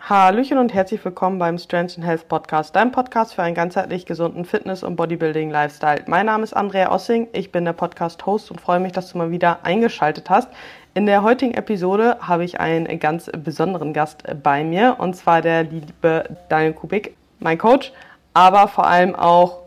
Hallöchen und herzlich willkommen beim Strength and Health Podcast, deinem Podcast für einen ganzheitlich gesunden Fitness- und Bodybuilding-Lifestyle. Mein Name ist Andrea Ossing, ich bin der Podcast-Host und freue mich, dass du mal wieder eingeschaltet hast. In der heutigen Episode habe ich einen ganz besonderen Gast bei mir, und zwar der liebe Daniel Kubik, mein Coach, aber vor allem auch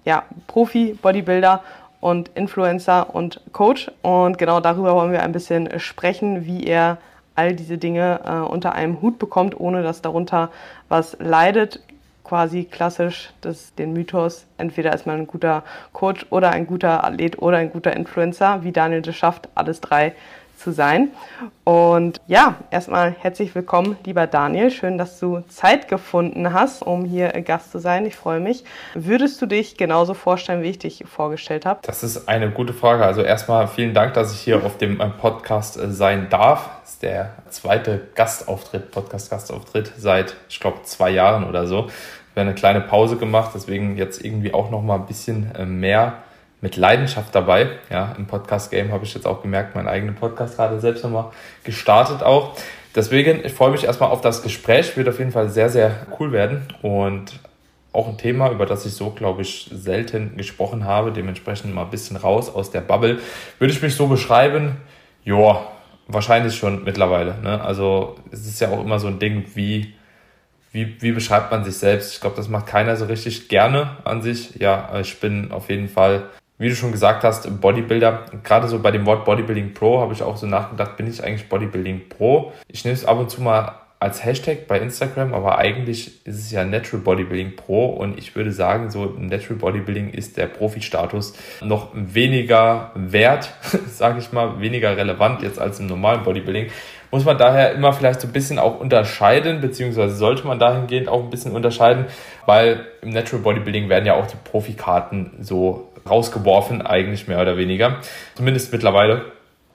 Profi, Bodybuilder und Influencer und Coach. Und genau darüber wollen wir ein bisschen sprechen, wie er all diese Dinge unter einem Hut bekommt, ohne dass darunter was leidet. Quasi klassisch den Mythos, entweder ist man ein guter Coach oder ein guter Athlet oder ein guter Influencer, wie Daniel das schafft, alles drei zu sein. Und ja, erstmal herzlich willkommen, lieber Daniel. Schön, dass du Zeit gefunden hast, um hier Gast zu sein. Ich freue mich. Würdest du dich genauso vorstellen, wie ich dich vorgestellt habe? Das ist eine gute Frage. Also erstmal vielen Dank, dass ich hier auf dem Podcast sein darf. Das ist der zweite Podcast-Gastauftritt seit, ich glaube, 2 Jahren oder so. Wir haben eine kleine Pause gemacht, deswegen jetzt irgendwie auch noch mal ein bisschen mehr mit Leidenschaft dabei. Ja, im Podcast-Game habe ich jetzt auch gemerkt, meinen eigenen Podcast gerade selbst nochmal gestartet auch. Deswegen, ich freue mich erstmal auf das Gespräch. Wird auf jeden Fall sehr, sehr cool werden und auch ein Thema, über das ich so, glaube ich, selten gesprochen habe. Dementsprechend mal ein bisschen raus aus der Bubble. Würde ich mich so beschreiben? Ja, wahrscheinlich schon mittlerweile. Ne? Also es ist ja auch immer so ein Ding, wie beschreibt man sich selbst? Ich glaube, das macht keiner so richtig gerne an sich. Ja, ich bin auf jeden Fall, wie du schon gesagt hast, Bodybuilder. Gerade so bei dem Wort Bodybuilding Pro habe ich auch so nachgedacht, bin ich eigentlich Bodybuilding Pro? Ich nehme es ab und zu mal als Hashtag bei Instagram, aber eigentlich ist es ja Natural Bodybuilding Pro, und ich würde sagen, so im Natural Bodybuilding ist der Profi-Status noch weniger wert, sage ich mal, weniger relevant jetzt als im normalen Bodybuilding. Muss man daher immer vielleicht so ein bisschen auch unterscheiden, beziehungsweise sollte man dahingehend auch ein bisschen unterscheiden, weil im Natural Bodybuilding werden ja auch die Profikarten so rausgeworfen, eigentlich mehr oder weniger, zumindest mittlerweile.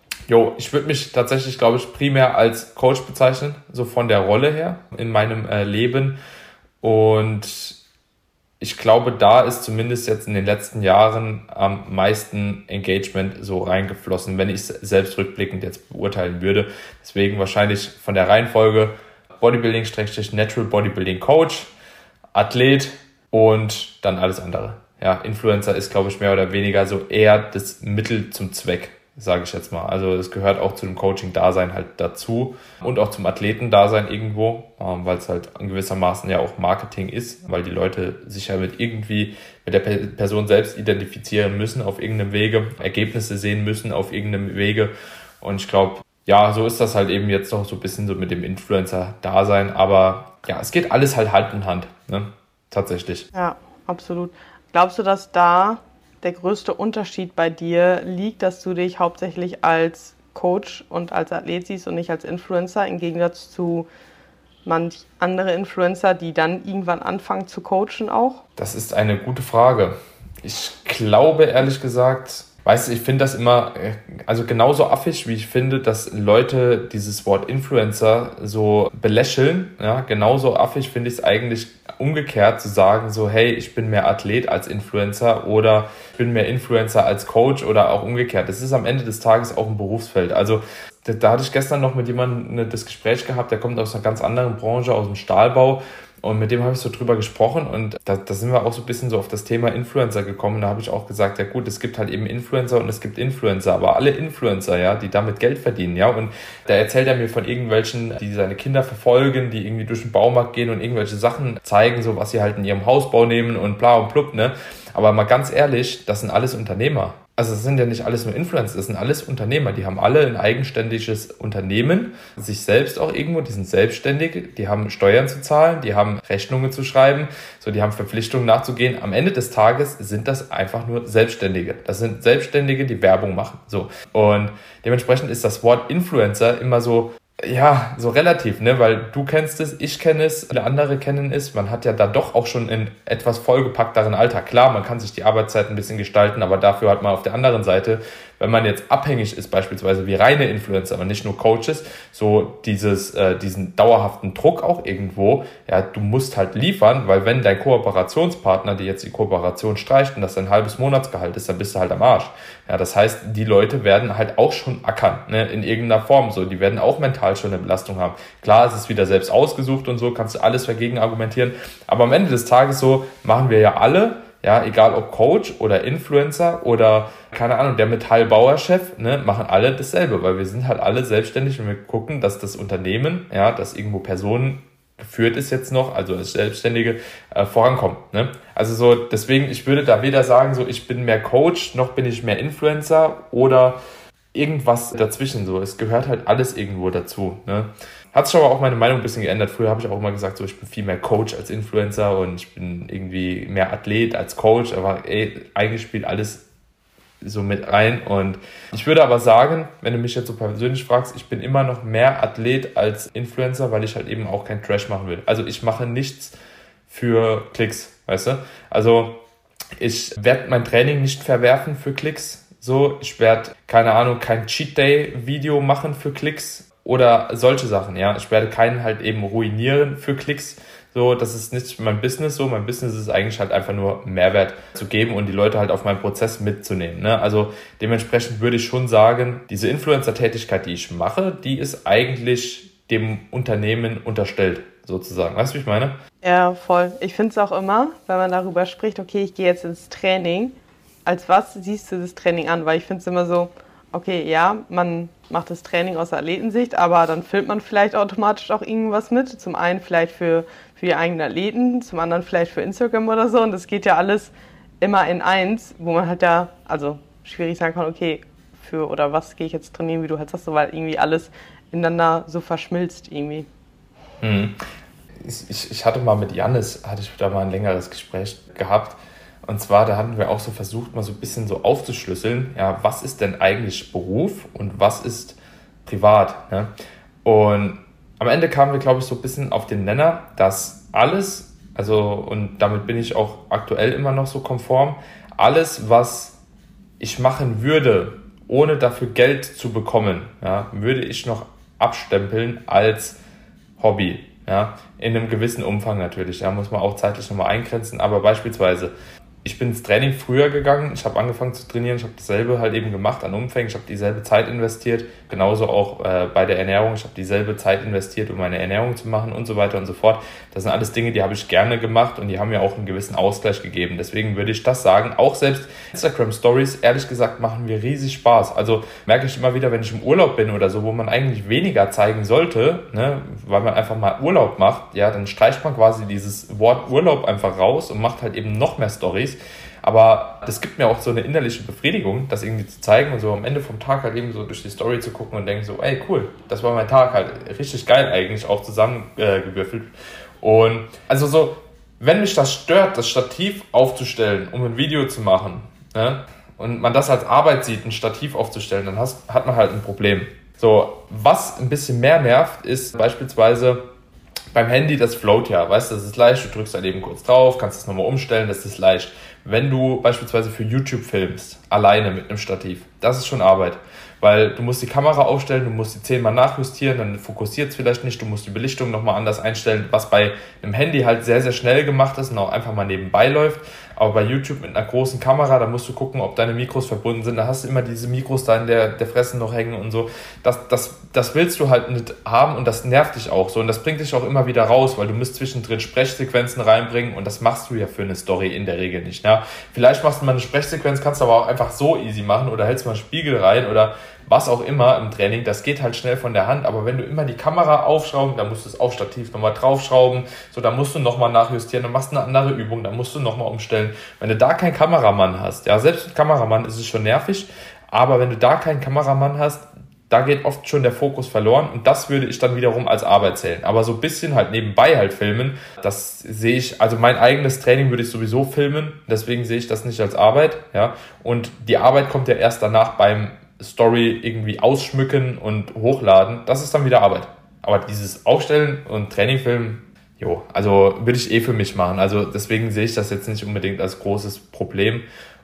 Ich würde mich tatsächlich, glaube ich, primär als Coach bezeichnen, so von der Rolle her in meinem Leben. Und ich glaube, da ist zumindest jetzt in den letzten Jahren am meisten Engagement so reingeflossen, wenn ich es selbst rückblickend jetzt beurteilen würde. Deswegen wahrscheinlich von der Reihenfolge Bodybuilding-Natural Bodybuilding Coach, Athlet und dann alles andere. Ja, Influencer ist, glaube ich, mehr oder weniger so eher das Mittel zum Zweck, sage ich jetzt mal. Also es gehört auch zu dem Coaching-Dasein halt dazu und auch zum Athleten-Dasein irgendwo, weil es halt in gewissermaßen ja auch Marketing ist, weil die Leute sich ja mit der Person selbst identifizieren müssen auf irgendeinem Wege, Ergebnisse sehen müssen auf irgendeinem Wege, und ich glaube, ja, so ist das halt eben jetzt noch so ein bisschen so mit dem Influencer-Dasein, aber ja, es geht alles halt Hand in Hand, ne? Tatsächlich. Ja, absolut. Glaubst du, dass da der größte Unterschied bei dir liegt, dass du dich hauptsächlich als Coach und als Athlet siehst und nicht als Influencer, im Gegensatz zu manch andere Influencer, die dann irgendwann anfangen zu coachen auch? Das ist eine gute Frage. Ich glaube, ehrlich gesagt, ich finde das immer, also genauso affig, wie ich finde, dass Leute dieses Wort Influencer so belächeln, ja, genauso affig finde ich es eigentlich umgekehrt zu sagen, so, hey, ich bin mehr Athlet als Influencer oder ich bin mehr Influencer als Coach oder auch umgekehrt. Das ist am Ende des Tages auch ein Berufsfeld. Also da hatte ich gestern noch mit jemandem das Gespräch gehabt, der kommt aus einer ganz anderen Branche, aus dem Stahlbau. Und mit dem habe ich so drüber gesprochen, und da sind wir auch so ein bisschen so auf das Thema Influencer gekommen. Da habe ich auch gesagt, ja gut, es gibt halt eben Influencer und es gibt Influencer, aber alle Influencer, ja, die damit Geld verdienen, ja. Und da erzählt er mir von irgendwelchen, die seine Kinder verfolgen, die irgendwie durch den Baumarkt gehen und irgendwelche Sachen zeigen, so was sie halt in ihrem Hausbau nehmen und bla und blub, ne. Aber mal ganz ehrlich, das sind alles Unternehmer. Also das sind ja nicht alles nur Influencer, das sind alles Unternehmer. Die haben alle ein eigenständiges Unternehmen, sich selbst auch irgendwo, die sind selbstständig, die haben Steuern zu zahlen, die haben Rechnungen zu schreiben, so, die haben Verpflichtungen nachzugehen. Am Ende des Tages sind das einfach nur Selbstständige. Das sind Selbstständige, die Werbung machen. So. Und dementsprechend ist das Wort Influencer immer so, ja, so relativ, ne, weil du kennst es, ich kenne es, alle andere kennen es. Man hat ja da doch auch schon einen etwas vollgepackteren Alltag. Klar, man kann sich die Arbeitszeit ein bisschen gestalten, aber dafür hat man auf der anderen Seite wenn man jetzt abhängig ist, beispielsweise wie reine Influencer, aber nicht nur Coaches, so diesen dauerhaften Druck auch irgendwo, ja, du musst halt liefern, weil wenn dein Kooperationspartner dir jetzt die Kooperation streicht und das ein halbes Monatsgehalt ist, dann bist du halt am Arsch. Ja, das heißt, die Leute werden halt auch schon ackern, ne, in irgendeiner Form, so, die werden auch mental schon eine Belastung haben. Klar, es ist wieder selbst ausgesucht und so, kannst du alles dagegen argumentieren, aber am Ende des Tages so machen wir ja alle, ja, egal ob Coach oder Influencer oder, keine Ahnung, der Metallbauerchef, ne, machen alle dasselbe, weil wir sind halt alle selbstständig und wir gucken, dass das Unternehmen, ja, dass irgendwo Personen geführt ist jetzt noch, also als Selbstständige, vorankommt, ne? Also so, deswegen, ich würde da weder sagen, so, ich bin mehr Coach, noch bin ich mehr Influencer oder irgendwas dazwischen, so. Es gehört halt alles irgendwo dazu, ne? Hat sich aber auch meine Meinung ein bisschen geändert. Früher habe ich auch immer gesagt, so, ich bin viel mehr Coach als Influencer und ich bin irgendwie mehr Athlet als Coach, aber eigentlich spielt alles so mit rein. Und ich würde aber sagen, wenn du mich jetzt so persönlich fragst, ich bin immer noch mehr Athlet als Influencer, weil ich halt eben auch kein Trash machen will. Also ich mache nichts für Klicks, weißt du? Also ich werde mein Training nicht verwerfen für Klicks. So, ich werde, keine Ahnung, kein Cheat Day Video machen für Klicks oder solche Sachen, ja. Ich werde keinen halt eben ruinieren für Klicks. So, das ist nicht mein Business so. Mein Business ist eigentlich halt einfach nur Mehrwert zu geben und die Leute halt auf meinen Prozess mitzunehmen, ne? Also dementsprechend würde ich schon sagen, diese Influencer-Tätigkeit, die ich mache, die ist eigentlich dem Unternehmen unterstellt, sozusagen. Weißt du, wie ich meine? Ja, voll. Ich finde es auch immer, wenn man darüber spricht, okay, ich gehe jetzt ins Training, als was siehst du das Training an? Weil ich finde es immer so, okay, ja, man macht das Training aus Athletensicht, aber dann filmt man vielleicht automatisch auch irgendwas mit. Zum einen vielleicht für die eigenen Athleten, zum anderen vielleicht für Instagram oder so. Und das geht ja alles immer in eins, wo man halt ja, also schwierig sagen kann, okay, oder was gehe ich jetzt trainieren, wie du halt sagst, so, weil irgendwie alles ineinander so verschmilzt irgendwie. Ich hatte mal mit Jannis, hatte ich da mal ein längeres Gespräch gehabt. Und zwar, da hatten wir auch so versucht, mal so ein bisschen so aufzuschlüsseln, ja, was ist denn eigentlich Beruf und was ist privat, ne? Und am Ende kamen wir, glaube ich, so ein bisschen auf den Nenner, dass alles, also, und damit bin ich auch aktuell immer noch so konform, alles, was ich machen würde, ohne dafür Geld zu bekommen, ja, würde ich noch abstempeln als Hobby, ja, in einem gewissen Umfang natürlich, ja, muss man auch zeitlich nochmal eingrenzen, aber beispielsweise, ich bin ins Training früher gegangen, ich habe angefangen zu trainieren, ich habe dasselbe halt eben gemacht an Umfängen, ich habe dieselbe Zeit investiert, genauso auch bei der Ernährung, ich habe dieselbe Zeit investiert, um meine Ernährung zu machen und so weiter und so fort. Das sind alles Dinge, die habe ich gerne gemacht und die haben mir auch einen gewissen Ausgleich gegeben. Deswegen würde ich das sagen, auch selbst Instagram-Stories, ehrlich gesagt, machen mir riesig Spaß. Also merke ich immer wieder, wenn ich im Urlaub bin oder so, wo man eigentlich weniger zeigen sollte, ne, weil man einfach mal Urlaub macht, ja, dann streicht man quasi dieses Wort Urlaub einfach raus und macht halt eben noch mehr Stories. Aber das gibt mir auch so eine innerliche Befriedigung, das irgendwie zu zeigen und so am Ende vom Tag halt eben so durch die Story zu gucken und denken so, ey, cool, das war mein Tag halt. Richtig geil eigentlich, auch zusammengewürfelt. Und also so, wenn mich das stört, das Stativ aufzustellen, um ein Video zu machen, ne, und man das als Arbeit sieht, ein Stativ aufzustellen, dann hat man halt ein Problem. So, was ein bisschen mehr nervt, ist beispielsweise beim Handy, das float ja, weißt du, das ist leicht, du drückst halt eben kurz drauf, kannst es nochmal umstellen, das ist leicht. Wenn du beispielsweise für YouTube filmst, alleine mit einem Stativ, das ist schon Arbeit, weil du musst die Kamera aufstellen, du musst die 10-mal nachjustieren, dann fokussiert es vielleicht nicht, du musst die Belichtung nochmal anders einstellen, was bei einem Handy halt sehr, sehr schnell gemacht ist und auch einfach mal nebenbei läuft. Aber bei YouTube mit einer großen Kamera, da musst du gucken, ob deine Mikros verbunden sind. Da hast du immer diese Mikros da in der Fresse noch hängen und so. Das willst du halt nicht haben und das nervt dich auch so. Und das bringt dich auch immer wieder raus, weil du musst zwischendrin Sprechsequenzen reinbringen und das machst du ja für eine Story in der Regel nicht. Ja? Vielleicht machst du mal eine Sprechsequenz, kannst du aber auch einfach so easy machen oder hältst mal einen Spiegel rein oder was auch immer im Training, das geht halt schnell von der Hand, aber wenn du immer die Kamera aufschrauben, dann musst du das Aufstativ nochmal draufschrauben, so, dann musst du nochmal nachjustieren, dann machst du eine andere Übung, dann musst du nochmal umstellen. Wenn du da keinen Kameramann hast, ja, selbst mit Kameramann ist es schon nervig, aber wenn du da keinen Kameramann hast, da geht oft schon der Fokus verloren und das würde ich dann wiederum als Arbeit zählen. Aber so ein bisschen halt nebenbei halt filmen, das sehe ich, also mein eigenes Training würde ich sowieso filmen, deswegen sehe ich das nicht als Arbeit, ja, und die Arbeit kommt ja erst danach beim Story irgendwie ausschmücken und hochladen, das ist dann wieder Arbeit. Aber dieses Aufstellen und Trainingfilmen, also würde ich für mich machen. Also deswegen sehe ich das jetzt nicht unbedingt als großes Problem.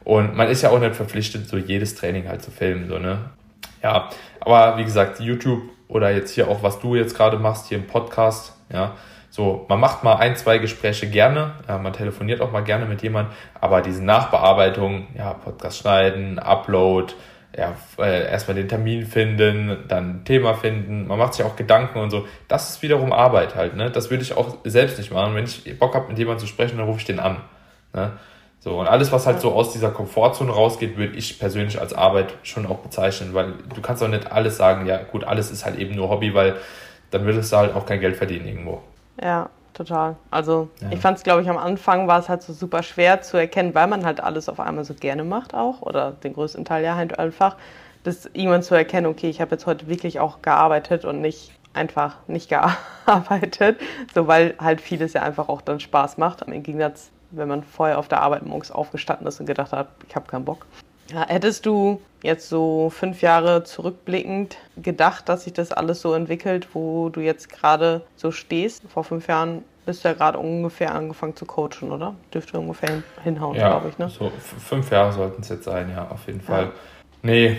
Und man ist ja auch nicht verpflichtet, so jedes Training halt zu filmen, so, ne? Ja, aber wie gesagt, YouTube oder jetzt hier auch, was du jetzt gerade machst, hier im Podcast, ja, so, man macht mal 1, 2 Gespräche gerne, ja, man telefoniert auch mal gerne mit jemandem, aber diese Nachbearbeitung, ja, Podcast schneiden, Upload, ja, erstmal den Termin finden, dann ein Thema finden, man macht sich auch Gedanken und so, das ist wiederum Arbeit halt, ne, das würde ich auch selbst nicht machen, wenn ich Bock habe, mit jemandem zu sprechen, dann rufe ich den an, ne, so, und alles, was halt so aus dieser Komfortzone rausgeht, würde ich persönlich als Arbeit schon auch bezeichnen, weil du kannst auch nicht alles sagen, ja gut, alles ist halt eben nur Hobby, weil dann würdest du halt auch kein Geld verdienen irgendwo. Ja, total. Also ich fand es, glaube ich, am Anfang war es halt so super schwer zu erkennen, weil man halt alles auf einmal so gerne macht auch oder den größten Teil ja halt einfach, das irgendwann zu erkennen, okay, ich habe jetzt heute wirklich auch gearbeitet und nicht einfach nicht gearbeitet, so weil halt vieles ja einfach auch dann Spaß macht, im Gegensatz, wenn man vorher auf der Arbeit morgens aufgestanden ist und gedacht hat, ich habe keinen Bock. Ja, hättest du jetzt so 5 Jahre zurückblickend gedacht, dass sich das alles so entwickelt, wo du jetzt gerade so stehst? Vor 5 Jahren bist du ja gerade ungefähr angefangen zu coachen, oder? Dürfte ungefähr hinhauen, Ja, glaube ich, ne? so 5 Jahre sollten es jetzt sein, ja, auf jeden Fall. Nee.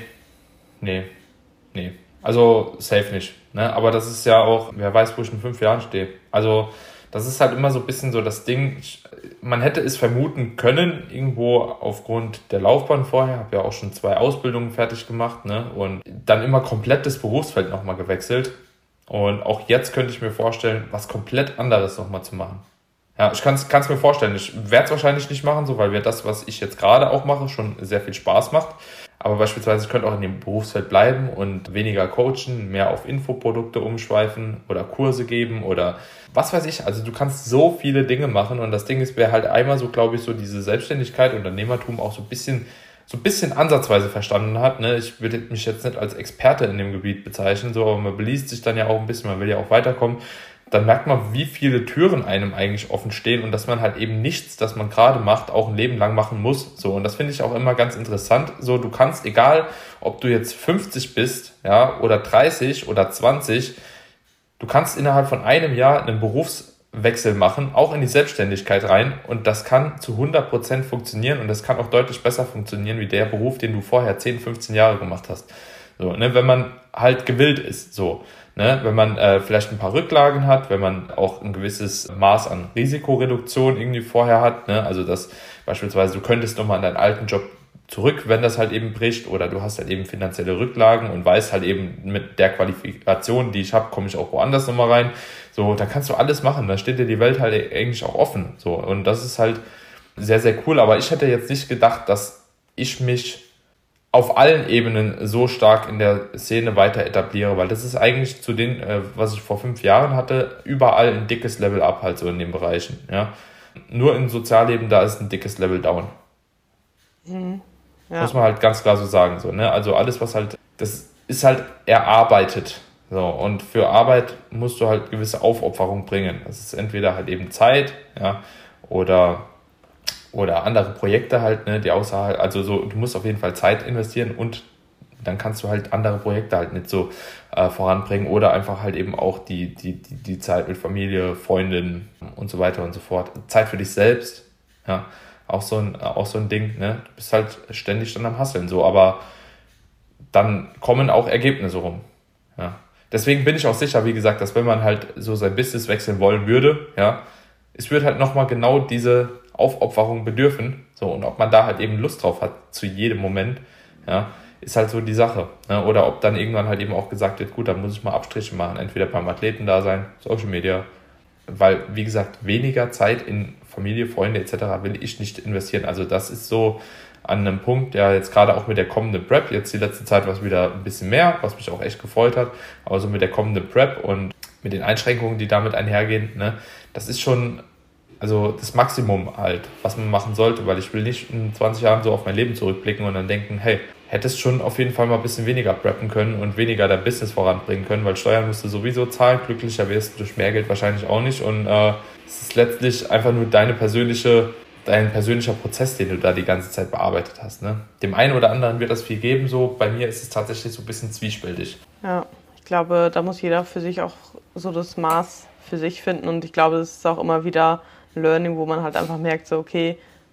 Also safe nicht. Ne? Aber das ist ja auch, wer weiß, wo ich in 5 Jahren stehe. Also das ist halt immer so ein bisschen so das Ding, man hätte es vermuten können, irgendwo aufgrund der Laufbahn vorher, habe ja auch schon 2 Ausbildungen fertig gemacht, ne? Und dann immer komplett das Berufsfeld nochmal gewechselt. Und auch jetzt könnte ich mir vorstellen, was komplett anderes nochmal zu machen. Ja, ich kann es mir vorstellen. Ich werde es wahrscheinlich nicht machen, so weil mir das, was ich jetzt gerade auch mache, schon sehr viel Spaß macht. Aber beispielsweise, ich könnte auch in dem Berufsfeld bleiben und weniger coachen, mehr auf Infoprodukte umschweifen oder Kurse geben oder was weiß ich. Also du kannst so viele Dinge machen und das Ding ist, wer halt einmal so, glaube ich, so diese Selbstständigkeit, Unternehmertum auch so ein bisschen ansatzweise verstanden hat. Ne? Ich würde mich jetzt nicht als Experte in dem Gebiet bezeichnen, so, aber man beliest sich dann ja auch ein bisschen, man will ja auch weiterkommen. Dann merkt man, wie viele Türen einem eigentlich offen stehen und dass man halt eben nichts, das man gerade macht, auch ein Leben lang machen muss. So, und das finde ich auch immer ganz interessant. So, du kannst, egal ob du jetzt 50 bist, ja, oder 30 oder 20, du kannst innerhalb von einem Jahr einen Berufswechsel machen, auch in die Selbstständigkeit rein. Und das kann zu 100% funktionieren und das kann auch deutlich besser funktionieren wie der Beruf, den du vorher 10, 15 Jahre gemacht hast. So, ne, wenn man halt gewillt ist, so. Ne, wenn man vielleicht ein paar Rücklagen hat, wenn man auch ein gewisses Maß an Risikoreduktion irgendwie vorher hat, ne, also dass beispielsweise du könntest nochmal in deinen alten Job zurück, wenn das halt eben bricht, oder du hast halt eben finanzielle Rücklagen und weißt halt eben, mit der Qualifikation, die ich habe, komme ich auch woanders nochmal rein. So, da kannst du alles machen, da steht dir die Welt halt eigentlich auch offen. So, und das ist halt sehr, sehr cool, aber ich hätte jetzt nicht gedacht, dass ich mich auf allen Ebenen so stark in der Szene weiter etabliere, weil das ist eigentlich zu dem, was ich vor 5 Jahren hatte, überall ein dickes Level up halt so in den Bereichen, ja. Nur im Sozialleben, da ist ein dickes Level down. Ja. Muss man halt ganz klar so sagen, so, ne, also alles, was halt, das ist halt erarbeitet, so, und für Arbeit musst du halt gewisse Aufopferung bringen. Das ist entweder halt eben Zeit, ja, oder andere Projekte halt, ne, die außerhalb, also so, du musst auf jeden Fall Zeit investieren und dann kannst du halt andere Projekte halt nicht so voranbringen oder einfach halt eben auch die Zeit mit Familie, Freundinnen und so weiter und so fort. Zeit für dich selbst, ja, auch so ein Ding, ne, du bist halt ständig dann am Hasseln, so, aber dann kommen auch Ergebnisse rum, ja. Deswegen bin ich auch sicher, wie gesagt, dass wenn man halt so sein Business wechseln wollen würde, ja, es wird halt nochmal genau diese Aufopferung bedürfen, so, und ob man da halt eben Lust drauf hat, zu jedem Moment, ja, ist halt so die Sache, ne? Oder ob dann irgendwann halt eben auch gesagt wird, gut, dann muss ich mal Abstriche machen, entweder beim Athleten da sein, Social Media, weil, wie gesagt, weniger Zeit in Familie, Freunde etc. will ich nicht investieren, also das ist so an einem Punkt, ja, jetzt gerade auch mit der kommenden Prep, jetzt die letzte Zeit war es wieder ein bisschen mehr, was mich auch echt gefreut hat, aber so mit der kommenden Prep und mit den Einschränkungen, die damit einhergehen, ne, das ist schon, also das Maximum halt, was man machen sollte, weil ich will nicht in 20 Jahren so auf mein Leben zurückblicken und dann denken, hey, hättest schon auf jeden Fall mal ein bisschen weniger preppen können und weniger dein Business voranbringen können, weil Steuern musst du sowieso zahlen, glücklicher wirst du durch mehr Geld wahrscheinlich auch nicht, und es ist letztlich einfach nur dein persönlicher Prozess, den du da die ganze Zeit bearbeitet hast. Ne? Dem einen oder anderen wird das viel geben, so, bei mir ist es tatsächlich so ein bisschen zwiespältig. Ja, ich glaube, da muss jeder für sich auch so das Maß für sich finden, und ich glaube, das ist auch immer wieder Learning, wo man halt einfach merkt, so, okay,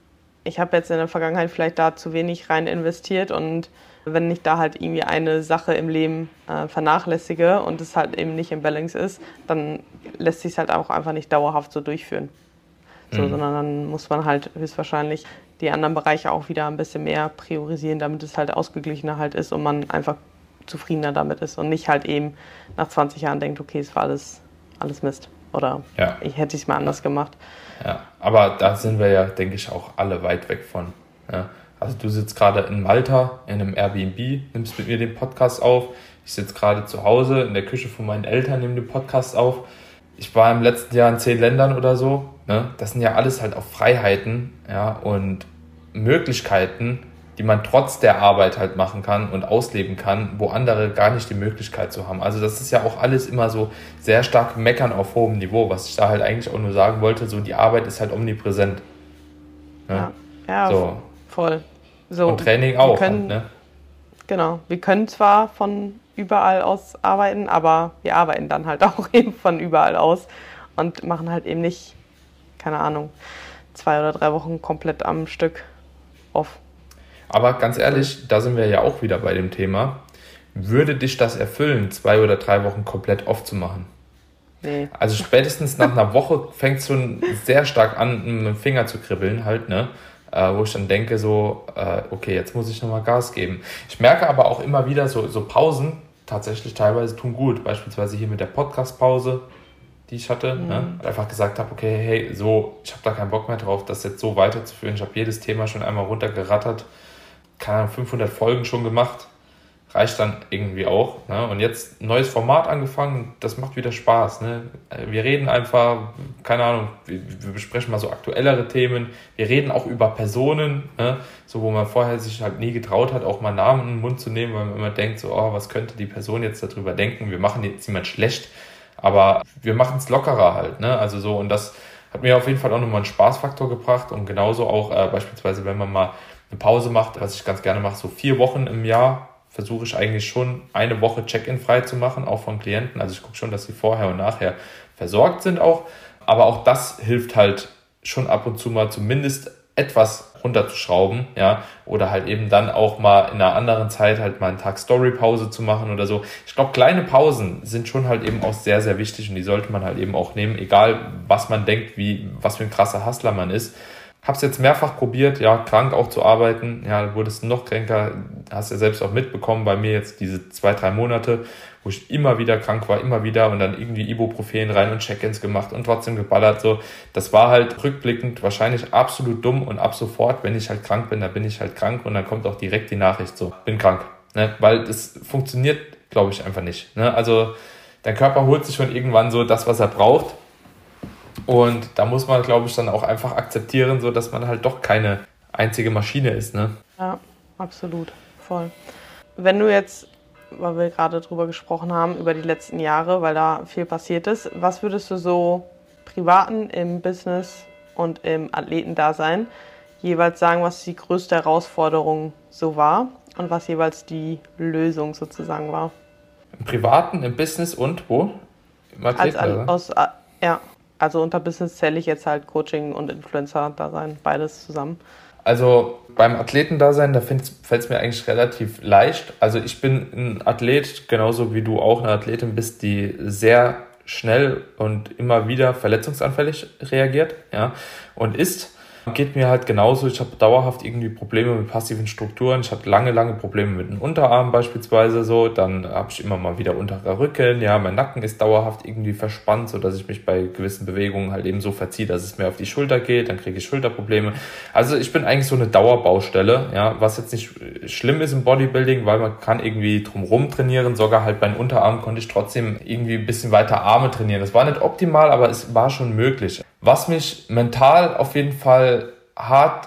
ich habe jetzt in der Vergangenheit vielleicht da zu wenig rein investiert und wenn ich da halt irgendwie eine Sache im Leben vernachlässige und es halt eben nicht im Balance ist, dann lässt sich es halt auch einfach nicht dauerhaft so durchführen. Sondern dann muss man halt höchstwahrscheinlich die anderen Bereiche auch wieder ein bisschen mehr priorisieren, damit es halt ausgeglichener halt ist und man einfach zufriedener damit ist und nicht halt eben nach 20 Jahren denkt, okay, es war alles Mist oder ich hätte es mal anders gemacht. Ja, aber da sind wir ja, denke ich, auch alle weit weg von. Ja. Also du sitzt gerade in Malta in einem Airbnb, nimmst mit mir den Podcast auf. Ich sitze gerade zu Hause in der Küche von meinen Eltern, nehme den Podcast auf. Ich war im letzten Jahr in 10 Ländern oder so. Ne? Das sind ja alles halt auch Freiheiten, ja, und Möglichkeiten, die man trotz der Arbeit halt machen kann und ausleben kann, wo andere gar nicht die Möglichkeit zu haben. Also das ist ja auch alles immer so sehr stark meckern auf hohem Niveau, was ich da halt eigentlich auch nur sagen wollte, so die Arbeit ist halt omnipräsent. Ne? Ja, so. Voll. So, und Training auch. Halt, ne? Genau, wir können zwar von überall aus arbeiten, aber wir arbeiten dann halt auch eben von überall aus und machen halt eben nicht, keine Ahnung, 2 oder 3 Wochen komplett am Stück off. Aber ganz ehrlich, da sind wir ja auch wieder bei dem Thema. Würde dich das erfüllen, 2 oder 3 Wochen komplett off zu machen? Nee. Also spätestens nach einer Woche fängt es schon sehr stark an, mit dem Finger zu kribbeln halt, ne? Wo ich dann denke so, okay, jetzt muss ich nochmal Gas geben. Ich merke aber auch immer wieder so Pausen, tatsächlich teilweise tun gut. Beispielsweise hier mit der Podcast-Pause, die ich hatte. Ne? Einfach gesagt habe, okay, hey, so, ich habe da keinen Bock mehr drauf, das jetzt so weiterzuführen. Ich habe jedes Thema schon einmal runtergerattert. Keine Ahnung, 500 Folgen schon gemacht. Reicht dann irgendwie auch. Ne? Und jetzt ein neues Format angefangen, das macht wieder Spaß. Ne? Wir reden einfach, keine Ahnung, wir besprechen mal so aktuellere Themen. Wir reden auch über Personen, ne? So wo man vorher sich halt nie getraut hat, auch mal Namen in den Mund zu nehmen, weil man immer denkt, so, oh, was könnte die Person jetzt darüber denken? Wir machen jetzt niemand schlecht, aber wir machen es lockerer halt. Ne? Also so, und das hat mir auf jeden Fall auch nochmal einen Spaßfaktor gebracht und genauso auch beispielsweise, wenn man mal eine Pause macht, was ich ganz gerne mache, so 4 Wochen im Jahr, versuche ich eigentlich schon 1 Woche Check-in frei zu machen, auch von Klienten. Also ich gucke schon, dass sie vorher und nachher versorgt sind auch. Aber auch das hilft halt schon ab und zu mal zumindest etwas runterzuschrauben, ja, oder halt eben dann auch mal in einer anderen Zeit halt mal einen Tag Story-Pause zu machen oder so. Ich glaube, kleine Pausen sind schon halt eben auch sehr, sehr wichtig und die sollte man halt eben auch nehmen, egal was man denkt, was für ein krasser Hustler man ist. Hab's jetzt mehrfach probiert, ja, krank auch zu arbeiten. Ja, wurdest du noch kränker, hast ja selbst auch mitbekommen bei mir jetzt diese 2-3 Monate, wo ich immer wieder krank war, immer wieder und dann irgendwie Ibuprofen rein und Check-ins gemacht und trotzdem geballert, so. Das war halt rückblickend wahrscheinlich absolut dumm und ab sofort, wenn ich halt krank bin, dann bin ich halt krank und dann kommt auch direkt die Nachricht so, bin krank, ne, weil das funktioniert, glaube ich, einfach nicht, ne, also dein Körper holt sich schon irgendwann so das, was er braucht. Und da muss man, glaube ich, dann auch einfach akzeptieren, so dass man halt doch keine einzige Maschine ist, ne? Ja, absolut, voll. Wenn du jetzt, weil wir gerade drüber gesprochen haben, über die letzten Jahre, weil da viel passiert ist, was würdest du so privaten, im Business und im Athletendasein jeweils sagen, was die größte Herausforderung so war und was jeweils die Lösung sozusagen war? Im Privaten, im Business und wo? Im Athletendasein? Also unter Business zähle ich jetzt halt Coaching und Influencer-Dasein, beides zusammen. Also beim Athletendasein, da fällt es mir eigentlich relativ leicht. Also ich bin ein Athlet, genauso wie du auch eine Athletin bist, die sehr schnell und immer wieder verletzungsanfällig reagiert, ja, und ist. Geht mir halt genauso. Ich habe dauerhaft irgendwie Probleme mit passiven Strukturen. Ich hatte lange Probleme mit dem Unterarm beispielsweise so. Dann habe ich immer mal wieder unterer Rücken. Ja, mein Nacken ist dauerhaft irgendwie verspannt, so dass ich mich bei gewissen Bewegungen halt eben so verziehe, dass es mir auf die Schulter geht. Dann kriege ich Schulterprobleme. Also ich bin eigentlich so eine Dauerbaustelle, ja, was jetzt nicht schlimm ist im Bodybuilding, weil man kann irgendwie drumherum trainieren. Sogar halt beim Unterarm konnte ich trotzdem irgendwie ein bisschen weiter Arme trainieren. Das war nicht optimal, aber es war schon möglich. Was mich mental auf jeden Fall hart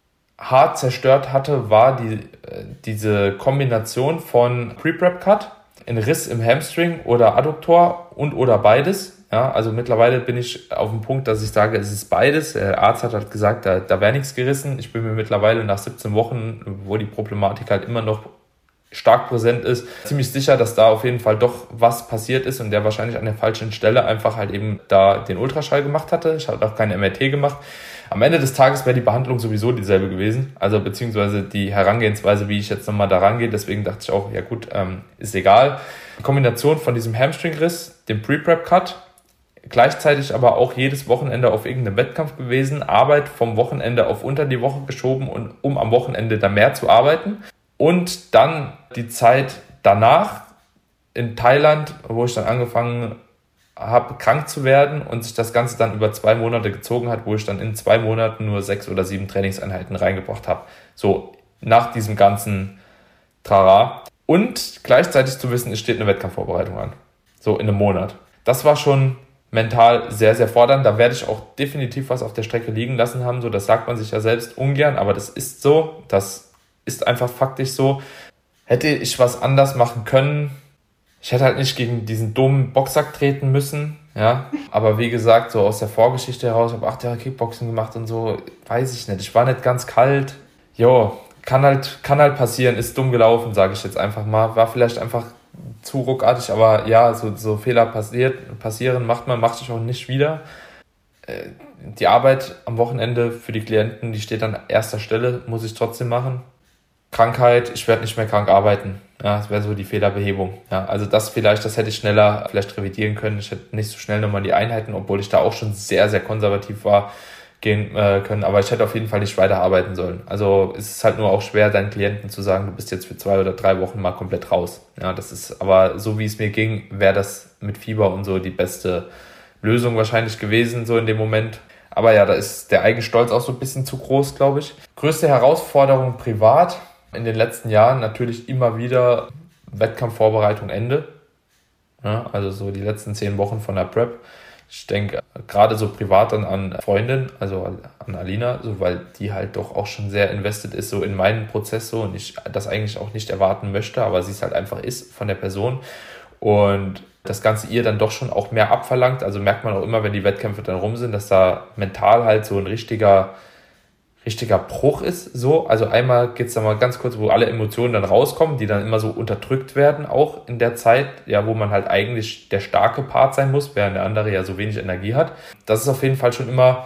zerstört hatte, war diese Kombination von Pre-Prep-Cut, ein Riss im Hamstring oder Adduktor oder beides. Ja, also mittlerweile bin ich auf dem Punkt, dass ich sage, es ist beides. Der Arzt hat halt gesagt, da wäre nichts gerissen. Ich bin mir mittlerweile nach 17 Wochen, wo die Problematik halt immer noch stark präsent ist. Ziemlich sicher, dass da auf jeden Fall doch was passiert ist und der wahrscheinlich an der falschen Stelle einfach halt eben da den Ultraschall gemacht hatte. Ich habe auch keine MRT gemacht. Am Ende des Tages wäre die Behandlung sowieso dieselbe gewesen, also beziehungsweise die Herangehensweise, wie ich jetzt nochmal da rangehe. Deswegen dachte ich auch, ja gut, ist egal. Die Kombination von diesem Hamstring-Riss, dem Pre-Prep-Cut, gleichzeitig aber auch jedes Wochenende auf irgendeinem Wettkampf gewesen, Arbeit vom Wochenende auf unter die Woche geschoben, und um am Wochenende dann mehr zu arbeiten. Und dann die Zeit danach in Thailand, wo ich dann angefangen habe, krank zu werden und sich das Ganze dann über 2 Monate gezogen hat, wo ich dann in 2 Monaten nur 6 oder 7 Trainingseinheiten reingebracht habe. So nach diesem ganzen Trara. Und gleichzeitig zu wissen, es steht eine Wettkampfvorbereitung an. So in einem Monat. Das war schon mental sehr, sehr fordernd. Da werde ich auch definitiv was auf der Strecke liegen lassen haben. So, das sagt man sich ja selbst ungern, aber das ist so. Das ist einfach faktisch so. Hätte ich was anders machen können, ich hätte halt nicht gegen diesen dummen Boxsack treten müssen, ja. Aber wie gesagt, so aus der Vorgeschichte heraus, ich habe 8 Jahre Kickboxen gemacht und so, weiß ich nicht. Ich war nicht ganz kalt. Jo, kann halt passieren, ist dumm gelaufen, sage ich jetzt einfach mal. War vielleicht einfach zu ruckartig, aber ja, so Fehler passieren, macht sich auch nicht wieder. Die Arbeit am Wochenende für die Klienten, die steht an erster Stelle, muss ich trotzdem machen. Krankheit, ich werde nicht mehr krank arbeiten. Ja, das wäre so die Fehlerbehebung. Ja, also das hätte ich schneller vielleicht revidieren können. Ich hätte nicht so schnell nochmal die Einheiten, obwohl ich da auch schon sehr, sehr konservativ war, gehen können. Aber ich hätte auf jeden Fall nicht weiter arbeiten sollen. Also es ist halt nur auch schwer, deinen Klienten zu sagen, du bist jetzt für 2 oder 3 Wochen mal komplett raus. Ja, das ist, aber so wie es mir ging, wäre das mit Fieber und so die beste Lösung wahrscheinlich gewesen, so in dem Moment. Aber ja, da ist der Eigenstolz auch so ein bisschen zu groß, glaube ich. Größte Herausforderung privat in den letzten Jahren natürlich immer wieder Wettkampfvorbereitung Ende. Ja, also so die letzten 10 Wochen von der Prep. Ich denke gerade so privat dann an Freundin, also an Alina, so, weil die halt doch auch schon sehr invested ist so in meinen Prozess so und ich das eigentlich auch nicht erwarten möchte, aber sie es halt einfach ist von der Person und das Ganze ihr dann doch schon auch mehr abverlangt. Also merkt man auch immer, wenn die Wettkämpfe dann rum sind, dass da mental halt so ein richtiger Bruch ist, so. Also einmal geht's da mal ganz kurz, wo alle Emotionen dann rauskommen, die dann immer so unterdrückt werden, auch in der Zeit, ja, wo man halt eigentlich der starke Part sein muss, während der andere ja so wenig Energie hat. Das ist auf jeden Fall schon immer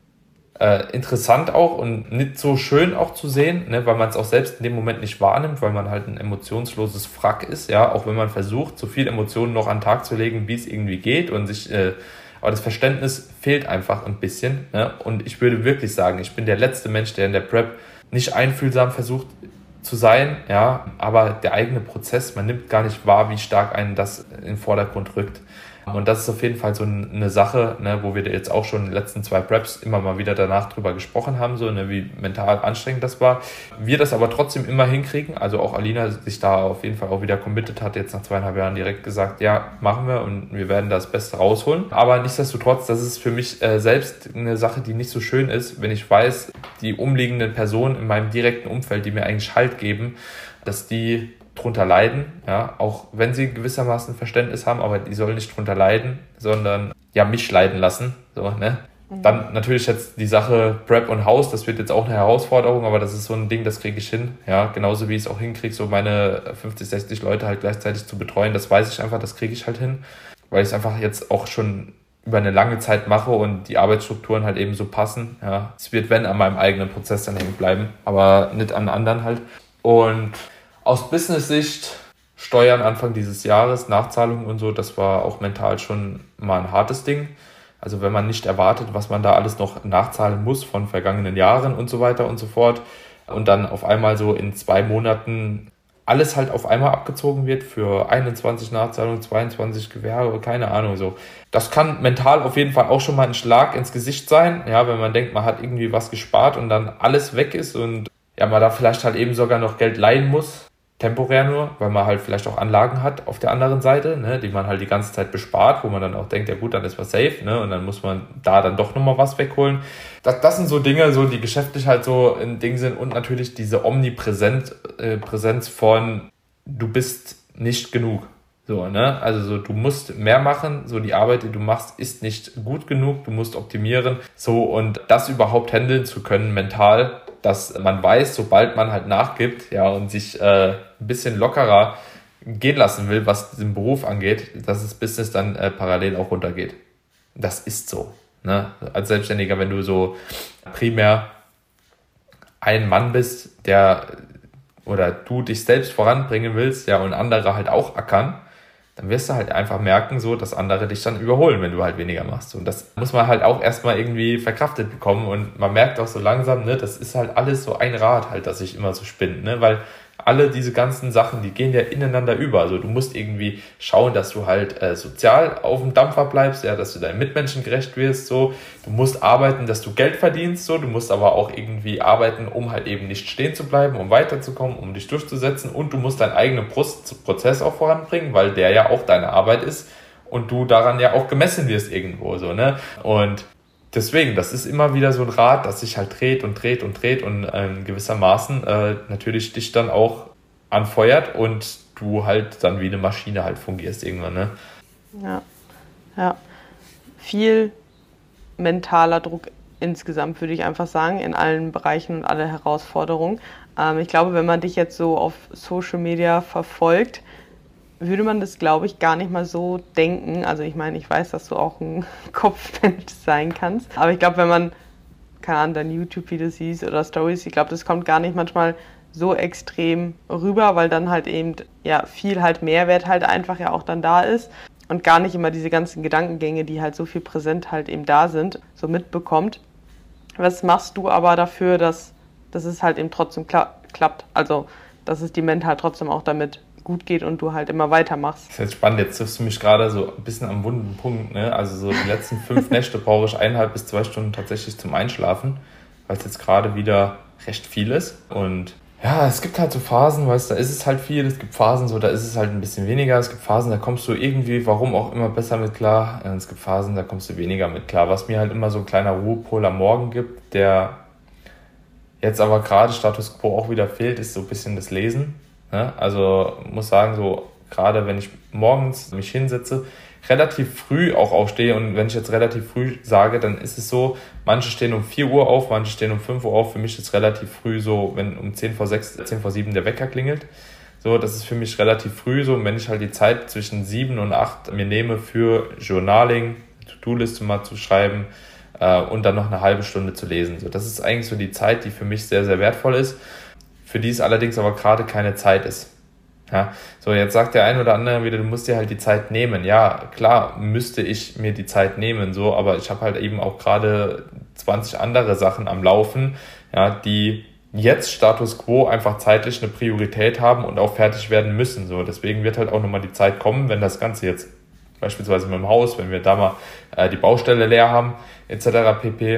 interessant auch und nicht so schön auch zu sehen, ne, weil man es auch selbst in dem Moment nicht wahrnimmt, weil man halt ein emotionsloses Wrack ist, ja, auch wenn man versucht, so viel Emotionen noch an den Tag zu legen, wie es irgendwie geht und sich aber das Verständnis fehlt einfach ein bisschen. Ne? Und ich würde wirklich sagen, ich bin der letzte Mensch, der in der Prep nicht einfühlsam versucht zu sein. Ja? Aber der eigene Prozess, man nimmt gar nicht wahr, wie stark einen das in den Vordergrund rückt. Und das ist auf jeden Fall so eine Sache, ne, wo wir jetzt auch schon in den letzten 2 Preps immer mal wieder danach drüber gesprochen haben, so, ne, wie mental anstrengend das war. Wir das aber trotzdem immer hinkriegen, also auch Alina sich da auf jeden Fall auch wieder committed hat, jetzt nach 2,5 Jahren direkt gesagt, ja, machen wir und wir werden das Beste rausholen. Aber nichtsdestotrotz, das ist für mich selbst eine Sache, die nicht so schön ist, wenn ich weiß, die umliegenden Personen in meinem direkten Umfeld, die mir eigentlich Halt geben, dass die drunter leiden, ja, auch wenn sie gewissermaßen Verständnis haben, aber die sollen nicht drunter leiden, sondern ja mich leiden lassen, so, ne. Dann natürlich jetzt die Sache Prep und Haus, das wird jetzt auch eine Herausforderung, aber das ist so ein Ding, das kriege ich hin, ja, genauso wie ich es auch hinkriege, so meine 50, 60 Leute halt gleichzeitig zu betreuen, das weiß ich einfach, das kriege ich halt hin, weil ich es einfach jetzt auch schon über eine lange Zeit mache und die Arbeitsstrukturen halt eben so passen, ja. Es wird, wenn, an meinem eigenen Prozess dann hängen bleiben, aber nicht an anderen halt. Und aus Business-Sicht, Steuern Anfang dieses Jahres, Nachzahlungen und so, das war auch mental schon mal ein hartes Ding. Also wenn man nicht erwartet, was man da alles noch nachzahlen muss von vergangenen Jahren und so weiter und so fort und dann auf einmal so in 2 Monaten alles halt auf einmal abgezogen wird für 21 Nachzahlungen, 22 Gewerbe, keine Ahnung so. Das kann mental auf jeden Fall auch schon mal ein Schlag ins Gesicht sein, ja, wenn man denkt, man hat irgendwie was gespart und dann alles weg ist und ja, man da vielleicht halt eben sogar noch Geld leihen muss. Temporär nur, weil man halt vielleicht auch Anlagen hat auf der anderen Seite, ne, die man halt die ganze Zeit bespart, wo man dann auch denkt, ja gut, dann ist was safe, ne, und dann muss man da dann doch nochmal was wegholen. Das sind so Dinge, so die geschäftlich halt so ein Ding sind und natürlich diese Omnipräsenz von du bist nicht genug. So, ne, also so du musst mehr machen, so die Arbeit, die du machst, ist nicht gut genug, du musst optimieren, so und das überhaupt handeln zu können mental, dass man weiß, sobald man halt nachgibt, ja, und sich ein bisschen lockerer gehen lassen will, was den Beruf angeht, dass das Business dann parallel auch runtergeht. Das ist so. Ne? Als Selbstständiger, wenn du so primär ein Mann bist, oder du dich selbst voranbringen willst, ja, und andere halt auch ackern, dann wirst du halt einfach merken, so, dass andere dich dann überholen, wenn du halt weniger machst. Und das muss man halt auch erstmal irgendwie verkraftet bekommen. Und man merkt auch so langsam, ne, das ist halt alles so ein Rad halt, das sich immer so spinnt, ne, weil alle diese ganzen Sachen, die gehen ja ineinander über. Also du musst irgendwie schauen, dass du halt sozial auf dem Dampfer bleibst, ja, dass du deinen Mitmenschen gerecht wirst, so. Du musst arbeiten, dass du Geld verdienst, so. Du musst aber auch irgendwie arbeiten, um halt eben nicht stehen zu bleiben, um weiterzukommen, um dich durchzusetzen. Und du musst deinen eigenen Prozess auch voranbringen, weil der ja auch deine Arbeit ist und du daran ja auch gemessen wirst irgendwo, so, ne. Und deswegen, das ist immer wieder so ein Rad, das sich halt dreht und gewissermaßen natürlich dich dann auch anfeuert und du halt dann wie eine Maschine halt fungierst irgendwann, ne? Ja. Viel mentaler Druck insgesamt, würde ich einfach sagen, in allen Bereichen und alle Herausforderungen. Ich glaube, wenn man dich jetzt so auf Social Media verfolgt, würde man das, glaube ich, gar nicht mal so denken. Also ich meine, ich weiß, dass du auch ein Kopfmensch sein kannst. Aber ich glaube, wenn man, keine Ahnung, deine YouTube-Videos siehst oder Stories, ich glaube, das kommt gar nicht manchmal so extrem rüber, weil dann halt eben ja viel halt Mehrwert halt einfach ja auch dann da ist und gar nicht immer diese ganzen Gedankengänge, die halt so viel präsent halt eben da sind, so mitbekommt. Was machst du aber dafür, dass es halt eben trotzdem klappt? Also, dass es die Mental halt trotzdem auch damit gut geht und du halt immer weitermachst. Das ist jetzt spannend, jetzt triffst du mich gerade so ein bisschen am wunden Punkt, ne? Also so die letzten 5 Nächte brauche ich 1,5 bis 2 Stunden tatsächlich zum Einschlafen, weil es jetzt gerade wieder recht viel ist. Und ja, es gibt halt so Phasen, weißt du, da ist es halt viel, es gibt Phasen, so da ist es halt ein bisschen weniger, es gibt Phasen, da kommst du irgendwie, warum auch immer, besser mit klar, und es gibt Phasen, da kommst du weniger mit klar. Was mir halt immer so ein kleiner Ruhepol am Morgen gibt, der jetzt aber gerade Status Quo auch wieder fehlt, ist so ein bisschen das Lesen. Also muss sagen, so gerade wenn ich morgens mich hinsetze, relativ früh auch aufstehe, und wenn ich jetzt relativ früh sage, dann ist es so, manche stehen um 4 Uhr auf, manche stehen um 5 Uhr auf, für mich ist es relativ früh so, wenn um 10 vor 6, 10 vor 7 der Wecker klingelt, so, das ist für mich relativ früh so, und wenn ich halt die Zeit zwischen 7 und 8 mir nehme für Journaling, To-Do-Liste mal zu schreiben und dann noch eine halbe Stunde zu lesen, so, das ist eigentlich so die Zeit, die für mich sehr, sehr wertvoll ist, für die es allerdings aber gerade keine Zeit ist. Ja, so, jetzt sagt der ein oder andere wieder, du musst dir halt die Zeit nehmen. Ja, klar, müsste ich mir die Zeit nehmen, so, aber ich habe halt eben auch gerade 20 andere Sachen am Laufen, ja, die jetzt Status Quo einfach zeitlich eine Priorität haben und auch fertig werden müssen. So, deswegen wird halt auch nochmal die Zeit kommen, wenn das Ganze jetzt beispielsweise mit dem Haus, wenn wir da mal die Baustelle leer haben, etc. pp.,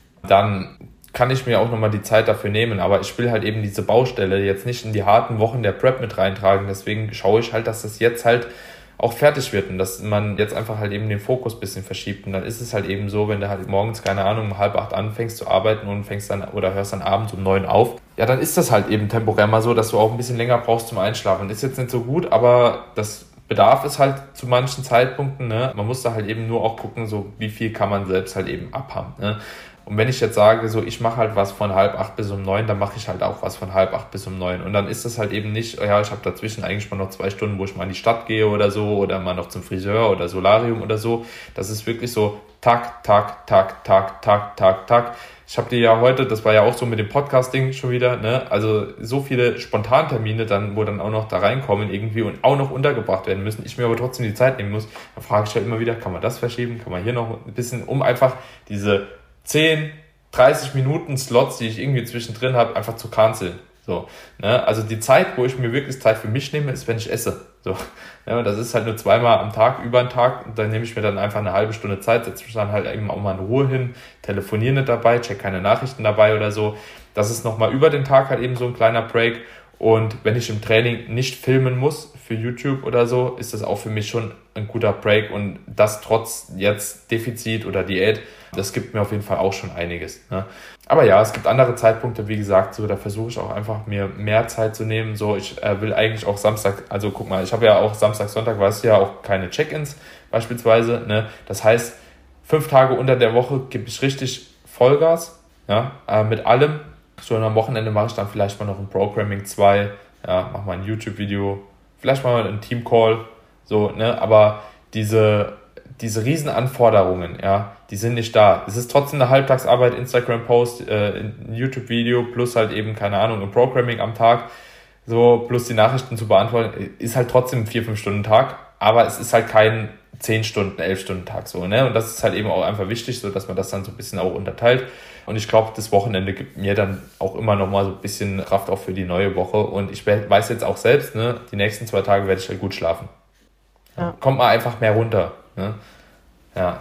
dann kann ich mir auch nochmal die Zeit dafür nehmen, aber ich will halt eben diese Baustelle jetzt nicht in die harten Wochen der Prep mit reintragen, deswegen schaue ich halt, dass das jetzt halt auch fertig wird und dass man jetzt einfach halt eben den Fokus ein bisschen verschiebt, und dann ist es halt eben so, wenn du halt morgens, keine Ahnung, um 7:30 anfängst zu arbeiten und fängst dann oder hörst dann abends um 9 auf, ja, dann ist das halt eben temporär mal so, dass du auch ein bisschen länger brauchst zum Einschlafen. Ist jetzt nicht so gut, aber das bedarf es halt zu manchen Zeitpunkten, ne? Man muss da halt eben nur auch gucken, so wie viel kann man selbst halt eben abhaben, ne? Und wenn ich jetzt sage, so ich mache halt was von 7:30 bis um 9, dann mache ich halt auch was von 7:30 bis um 9. Und dann ist das halt eben nicht, ja, ich habe dazwischen eigentlich mal noch 2 Stunden, wo ich mal in die Stadt gehe oder so, oder mal noch zum Friseur oder Solarium oder so. Das ist wirklich so tak, tak, tak, tak, tak, tak, tak. Ich habe dir ja heute, das war ja auch so mit dem Podcasting schon wieder, ne, also so viele Spontantermine dann, wo dann auch noch da reinkommen irgendwie und auch noch untergebracht werden müssen, ich mir aber trotzdem die Zeit nehmen muss, dann frage ich ja immer wieder, kann man das verschieben, kann man hier noch ein bisschen, um einfach diese 10, 30 Minuten Slots, die ich irgendwie zwischendrin habe, einfach zu canceln. So, ne? Also die Zeit, wo ich mir wirklich Zeit für mich nehme, ist, wenn ich esse. So, ne? Das ist halt nur 2-mal am Tag, über den Tag. Und dann nehme ich mir dann einfach eine halbe Stunde Zeit, setze mich dann halt eben auch mal in Ruhe hin, telefoniere nicht dabei, check keine Nachrichten dabei oder so. Das ist nochmal über den Tag halt eben so ein kleiner Break. Und wenn ich im Training nicht filmen muss für YouTube oder so, ist das auch für mich schon ein guter Break, und das trotz jetzt Defizit oder Diät, das gibt mir auf jeden Fall auch schon einiges, ne? Aber ja, es gibt andere Zeitpunkte, wie gesagt, so da versuche ich auch einfach mir mehr Zeit zu nehmen. So, ich will eigentlich auch Samstag, also guck mal, ich habe ja auch Samstag, Sonntag, weißt du ja, auch keine Check-ins beispielsweise, ne? Das heißt, 5 Tage unter der Woche gebe ich richtig Vollgas, ja, mit allem. So, und am Wochenende mache ich dann vielleicht mal noch ein Programming 2, ja, mach mal ein YouTube-Video, vielleicht mal einen Team-Call, so, ne, aber diese riesen Anforderungen, ja, die sind nicht da. Es ist trotzdem eine Halbtagsarbeit, Instagram-Post, ein YouTube-Video plus halt eben, keine Ahnung, ein Programming am Tag, so, plus die Nachrichten zu beantworten, ist halt trotzdem 4-5 Stunden Tag, aber es ist halt kein 10 Stunden, 11 Stunden Tag so, ne? Und das ist halt eben auch einfach wichtig, so dass man das dann so ein bisschen auch unterteilt. Und ich glaube, das Wochenende gibt mir dann auch immer noch mal so ein bisschen Kraft auch für die neue Woche. Und ich weiß jetzt auch selbst, ne, die nächsten 2 Tage werde ich halt gut schlafen. Ja. Kommt mal einfach mehr runter, ne? Ja.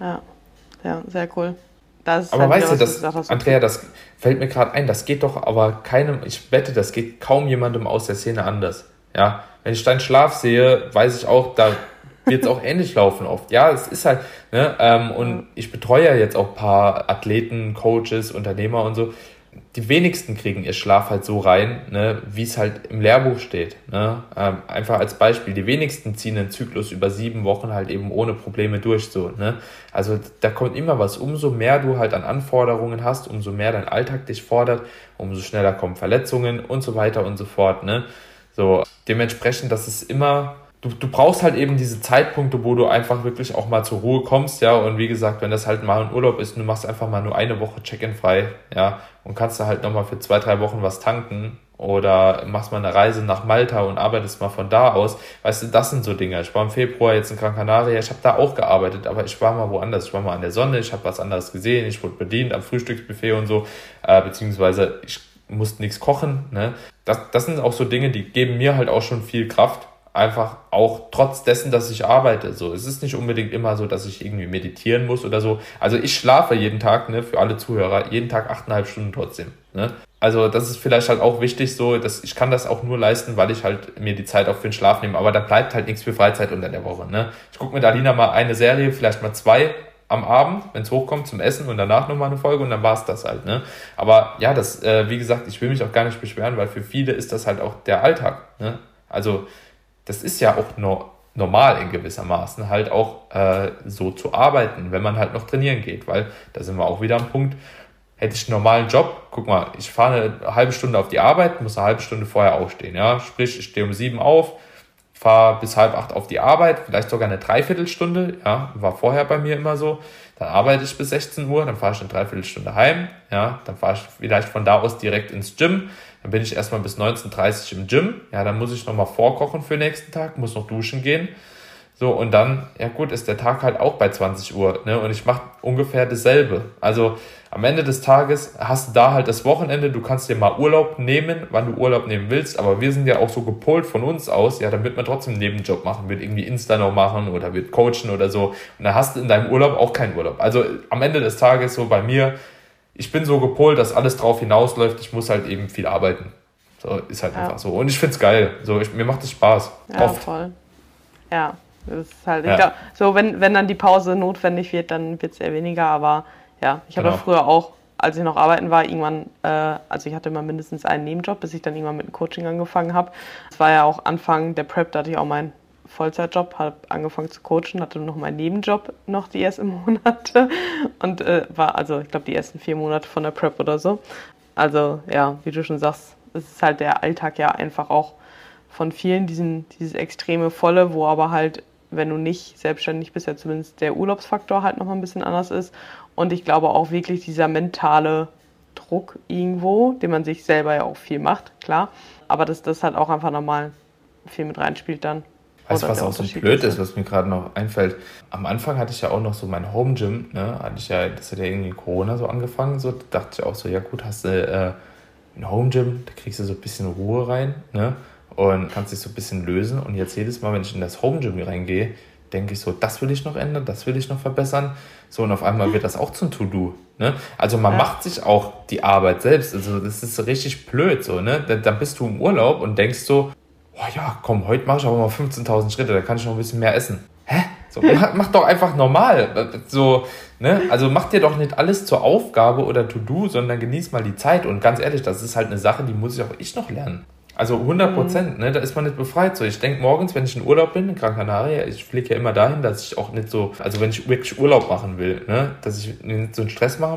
Ja, sehr cool. Das ist aber halt weißt du, Andrea, das fällt mir gerade ein, das geht doch aber keinem, ich wette, das geht kaum jemandem aus der Szene anders. Ja, wenn ich deinen Schlaf sehe, weiß ich auch, da wird es auch ähnlich laufen oft. Ja, es ist halt, ne, und ich betreue ja jetzt auch ein paar Athleten, Coaches, Unternehmer und so. Die wenigsten kriegen ihr Schlaf halt so rein, ne, wie es halt im Lehrbuch steht. Ne? Einfach als Beispiel, die wenigsten ziehen den Zyklus über 7 Wochen halt eben ohne Probleme durch. So, ne? Also da kommt immer was. Umso mehr du halt an Anforderungen hast, umso mehr dein Alltag dich fordert, umso schneller kommen Verletzungen und so weiter und so fort. Ne? So, dementsprechend, das ist immer... Du brauchst halt eben diese Zeitpunkte, wo du einfach wirklich auch mal zur Ruhe kommst, ja, und wie gesagt, wenn das halt mal ein Urlaub ist und du machst einfach mal nur eine Woche Check-in frei, ja, und kannst da halt nochmal für 2-3 Wochen was tanken oder machst mal eine Reise nach Malta und arbeitest mal von da aus, weißt du, das sind so Dinge. Ich war im Februar jetzt in Gran Canaria, ich habe da auch gearbeitet, aber ich war mal woanders, ich war mal an der Sonne, ich habe was anderes gesehen, ich wurde bedient am Frühstücksbuffet und so, beziehungsweise ich musste nichts kochen, ne, das sind auch so Dinge, die geben mir halt auch schon viel Kraft, einfach auch trotz dessen, dass ich arbeite. So, es ist nicht unbedingt immer so, dass ich irgendwie meditieren muss oder so. Also ich schlafe jeden Tag, ne, für alle Zuhörer, jeden Tag 8,5 Stunden trotzdem. Ne? Also das ist vielleicht halt auch wichtig, so, dass ich kann das auch nur leisten, weil ich halt mir die Zeit auch für den Schlaf nehme. Aber da bleibt halt nichts für Freizeit unter der Woche. Ne? Ich gucke mit Alina mal eine Serie, vielleicht mal 2 am Abend, wenn es hochkommt zum Essen und danach nochmal eine Folge und dann war es das halt. Ne? Aber ja, das, wie gesagt, ich will mich auch gar nicht beschweren, weil für viele ist das halt auch der Alltag. Ne? Also das ist ja auch normal in gewissermaßen halt auch so zu arbeiten, wenn man halt noch trainieren geht, weil da sind wir auch wieder am Punkt, hätte ich einen normalen Job, guck mal, ich fahre eine halbe Stunde auf die Arbeit, muss eine halbe Stunde vorher aufstehen, ja, sprich, ich stehe um 7 auf, fahre bis 7:30 auf die Arbeit, vielleicht sogar eine Dreiviertelstunde, ja, war vorher bei mir immer so, dann arbeite ich bis 16 Uhr, dann fahre ich eine Dreiviertelstunde heim, ja, dann fahre ich vielleicht von da aus direkt ins Gym, dann bin ich erstmal bis 19:30 im Gym, ja, dann muss ich nochmal vorkochen für den nächsten Tag, muss noch duschen gehen, so, und dann, ja gut, ist der Tag halt auch bei 20 Uhr, ne, und ich mache ungefähr dasselbe, also am Ende des Tages hast du da halt das Wochenende, du kannst dir mal Urlaub nehmen, wann du Urlaub nehmen willst, aber wir sind ja auch so gepolt von uns aus, ja, dann wird man trotzdem einen Nebenjob machen, wird irgendwie Insta noch machen oder wird coachen oder so, und dann hast du in deinem Urlaub auch keinen Urlaub, also am Ende des Tages so bei mir, ich bin so gepolt, dass alles drauf hinausläuft, ich muss halt eben viel arbeiten. So, ist halt einfach so. Und ich find's geil. So, mir macht es Spaß. Ja, oft. Voll. Ja, das ist halt, ich glaub, so wenn dann die Pause notwendig wird, dann wird es eher weniger, aber ja, ich habe früher auch, als ich noch arbeiten war, irgendwann, also ich hatte immer mindestens einen Nebenjob, bis ich dann irgendwann mit dem Coaching angefangen habe. Das war ja auch Anfang der Prep, da hatte ich auch meinen Vollzeitjob, habe angefangen zu coachen, hatte noch meinen Nebenjob noch die ersten Monate und war also, ich glaube, die ersten 4 Monate von der Prep oder so. Also ja, wie du schon sagst, es ist halt der Alltag ja einfach auch von vielen, dieses extreme Volle, wo aber halt, wenn du nicht selbstständig bist, ja zumindest der Urlaubsfaktor halt nochmal ein bisschen anders ist. Und ich glaube auch wirklich dieser mentale Druck irgendwo, den man sich selber ja auch viel macht, klar. Aber dass das halt auch einfach nochmal viel mit reinspielt dann. Weißt du, was auch so blöd ist, was mir gerade noch einfällt? Am Anfang hatte ich ja auch noch so mein Home Gym, ne? Das hat ja irgendwie Corona so angefangen, so. Da dachte ich auch so, ja gut, hast du ein Home Gym, da kriegst du so ein bisschen Ruhe rein, ne? Und kannst dich so ein bisschen lösen. Und jetzt jedes Mal, wenn ich in das Home Gym reingehe, denke ich so, das will ich noch ändern, das will ich noch verbessern. So, und auf einmal wird das auch zum To-Do. Ne? Also man macht sich auch die Arbeit selbst. Also das ist so richtig blöd. So, ne? Dann bist du im Urlaub und denkst so, oh ja, komm, heute mache ich aber mal 15.000 Schritte, da kann ich noch ein bisschen mehr essen. Hä? So, mach doch einfach normal. So, ne? Also mach dir doch nicht alles zur Aufgabe oder To-Do, sondern genieß mal die Zeit. Und ganz ehrlich, das ist halt eine Sache, die muss ich noch lernen. Also 100%, ne, da ist man nicht befreit. So, ich denke morgens, wenn ich in Urlaub bin, in Gran Canaria, ich fliege ja immer dahin, dass ich auch nicht so, also wenn ich wirklich Urlaub machen will, ne, dass ich nicht so einen Stress machen muss.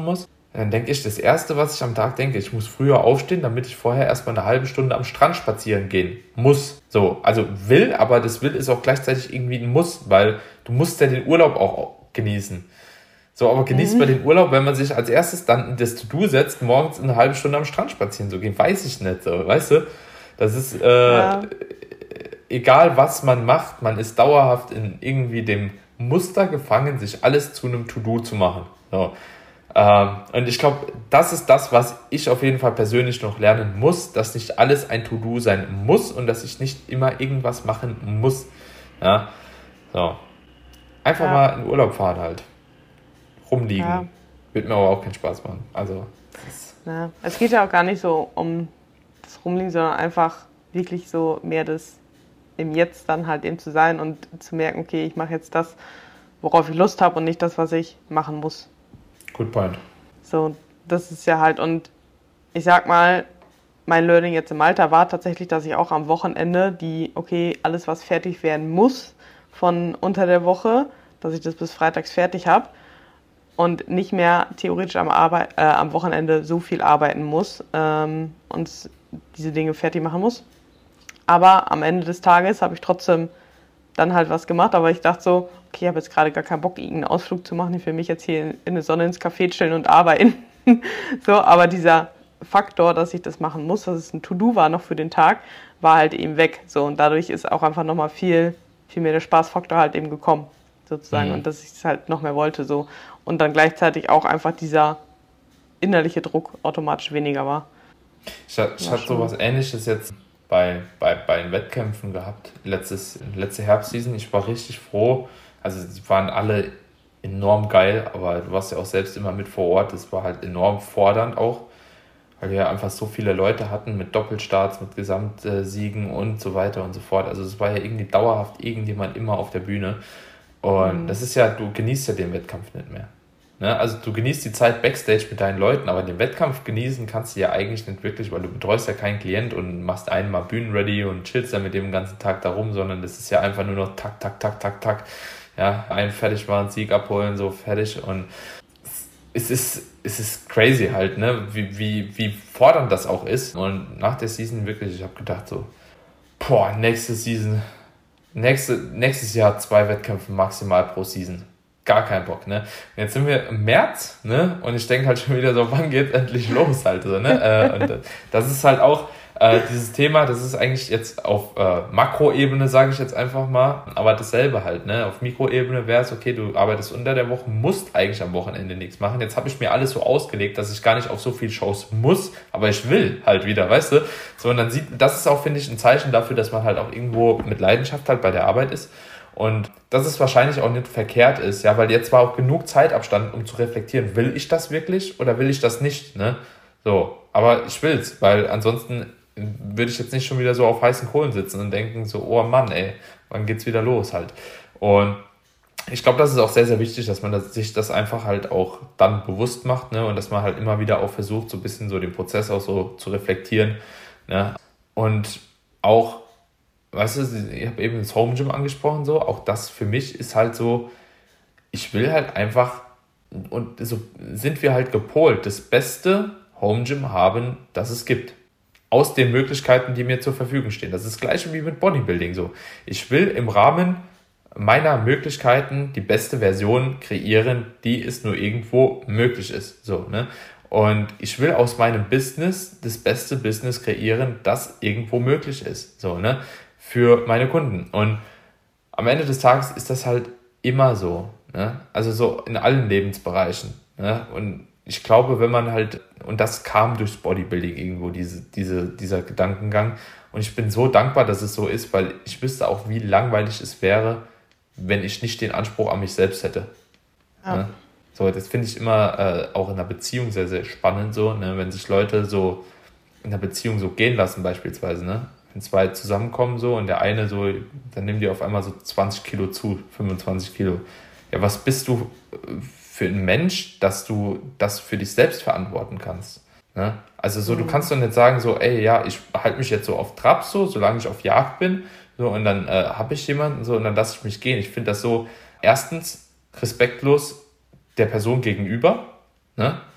Dann denke ich, das Erste, was ich am Tag denke, ich muss früher aufstehen, damit ich vorher erstmal eine halbe Stunde am Strand spazieren gehen muss. So, also will, aber das will ist auch gleichzeitig irgendwie ein Muss, weil du musst ja den Urlaub auch genießen. So, aber genießt man den Urlaub, wenn man sich als erstes dann das To-Do setzt, morgens eine halbe Stunde am Strand spazieren zu gehen? Weiß ich nicht, so, weißt du? Das ist, egal was man macht, man ist dauerhaft in irgendwie dem Muster gefangen, sich alles zu einem To-Do zu machen. So. Und ich glaube, das ist das, was ich auf jeden Fall persönlich noch lernen muss, dass nicht alles ein To-Do sein muss und dass ich nicht immer irgendwas machen muss. Ja, so. Einfach mal in Urlaub fahren halt. Rumliegen. Ja. Wird mir aber auch keinen Spaß machen. Also. Ja. Es geht ja auch gar nicht so um das Rumliegen, sondern einfach wirklich so mehr das im Jetzt dann halt eben zu sein und zu merken, okay, ich mache jetzt das, worauf ich Lust habe und nicht das, was ich machen muss. Good point. So, das ist ja halt, und ich sag mal, mein Learning jetzt im Malta war tatsächlich, dass ich auch am Wochenende alles, was fertig werden muss von unter der Woche, dass ich das bis freitags fertig habe und nicht mehr theoretisch am Wochenende so viel arbeiten muss und diese Dinge fertig machen muss. Aber am Ende des Tages habe ich trotzdem dann halt was gemacht, aber ich dachte so, okay, ich habe jetzt gerade gar keinen Bock, irgendeinen Ausflug zu machen, ich will mich jetzt hier in der Sonne ins Café chillen und arbeiten. So, aber dieser Faktor, dass ich das machen muss, dass es ein To-Do war noch für den Tag, war halt eben weg. So, und dadurch ist auch einfach nochmal viel mehr der Spaßfaktor halt eben gekommen, sozusagen, und dass ich es halt noch mehr wollte, so. Und dann gleichzeitig auch einfach dieser innerliche Druck automatisch weniger war. Ich hatte sowas Ähnliches jetzt bei den Wettkämpfen gehabt, letzte Herbstseason. Ich war richtig froh. Also die waren alle enorm geil, aber du warst ja auch selbst immer mit vor Ort. Das war halt enorm fordernd auch, weil wir ja einfach so viele Leute hatten mit Doppelstarts, mit Gesamtsiegen und so weiter und so fort. Also es war ja irgendwie dauerhaft irgendjemand immer auf der Bühne. Und das ist ja, du genießt ja den Wettkampf nicht mehr. Ne? Also du genießt die Zeit Backstage mit deinen Leuten, aber den Wettkampf genießen kannst du ja eigentlich nicht wirklich, weil du betreust ja keinen Klient und machst einen mal bühnenready und chillst dann mit dem den ganzen Tag da rum, sondern das ist ja einfach nur noch tak, tak, tak, tak, tak. Ja, einen fertig machen, Sieg abholen, so fertig. Und es ist crazy halt, ne? Wie fordernd das auch ist. Und nach der Season wirklich, ich habe gedacht so, nächstes Jahr 2 Wettkämpfe maximal pro Season. Gar keinen Bock, ne? Und jetzt sind wir im März, ne? Und ich denke halt schon wieder so, wann geht's endlich los halt, so, ne? Und das ist halt auch dieses Thema, das ist eigentlich jetzt auf Makroebene, sage ich jetzt einfach mal, aber dasselbe halt, ne? Auf Mikroebene wäre es, okay, du arbeitest unter der Woche, musst eigentlich am Wochenende nichts machen. Jetzt habe ich mir alles so ausgelegt, dass ich gar nicht auf so viele Shows muss, aber ich will halt wieder, weißt du? So, und dann das ist auch, finde ich, ein Zeichen dafür, dass man halt auch irgendwo mit Leidenschaft halt bei der Arbeit ist. Und dass es wahrscheinlich auch nicht verkehrt ist, ja, weil jetzt war auch genug Zeitabstand, um zu reflektieren, will ich das wirklich oder will ich das nicht, ne? So, aber ich will's, weil ansonsten würde ich jetzt nicht schon wieder so auf heißen Kohlen sitzen und denken so, oh Mann, ey, wann geht's wieder los halt? Und ich glaube, das ist auch sehr, sehr wichtig, dass man sich das einfach halt auch dann bewusst macht, ne? Und dass man halt immer wieder auch versucht, so ein bisschen so den Prozess auch so zu reflektieren, ne? Und auch, weißt du, ich habe eben das Home Gym angesprochen, so, auch das für mich ist halt so, ich will halt einfach, und so sind wir halt gepolt, das beste Home Gym haben, das es gibt. Aus den Möglichkeiten, die mir zur Verfügung stehen. Das ist das Gleiche wie mit Bodybuilding so. Ich will im Rahmen meiner Möglichkeiten die beste Version kreieren, die es nur irgendwo möglich ist. So, ne? Und ich will aus meinem Business das beste Business kreieren, das irgendwo möglich ist. So, ne? Für meine Kunden. Und am Ende des Tages ist das halt immer so. Ne? Also so in allen Lebensbereichen. Ne? Und ich glaube, wenn man halt, und das kam durchs Bodybuilding irgendwo, dieser Gedankengang. Und ich bin so dankbar, dass es so ist, weil ich wüsste auch, wie langweilig es wäre, wenn ich nicht den Anspruch an mich selbst hätte. Ja. Ne? So, das finde ich immer auch in einer Beziehung sehr, sehr spannend, so, ne? Wenn sich Leute so in einer Beziehung so gehen lassen beispielsweise, ne? Wenn 2 zusammenkommen so und der eine so, dann nimmt die auf einmal so 20 Kilo zu, 25 Kilo. Ja, was bist du für ein Mensch, dass du das für dich selbst verantworten kannst? Ne? Also so, du kannst doch nicht sagen so, ey, ja, ich halte mich jetzt so auf Trab so, solange ich auf Jagd bin, so, und dann habe ich jemanden so und dann lasse ich mich gehen. Ich finde das so, erstens respektlos der Person gegenüber, ne?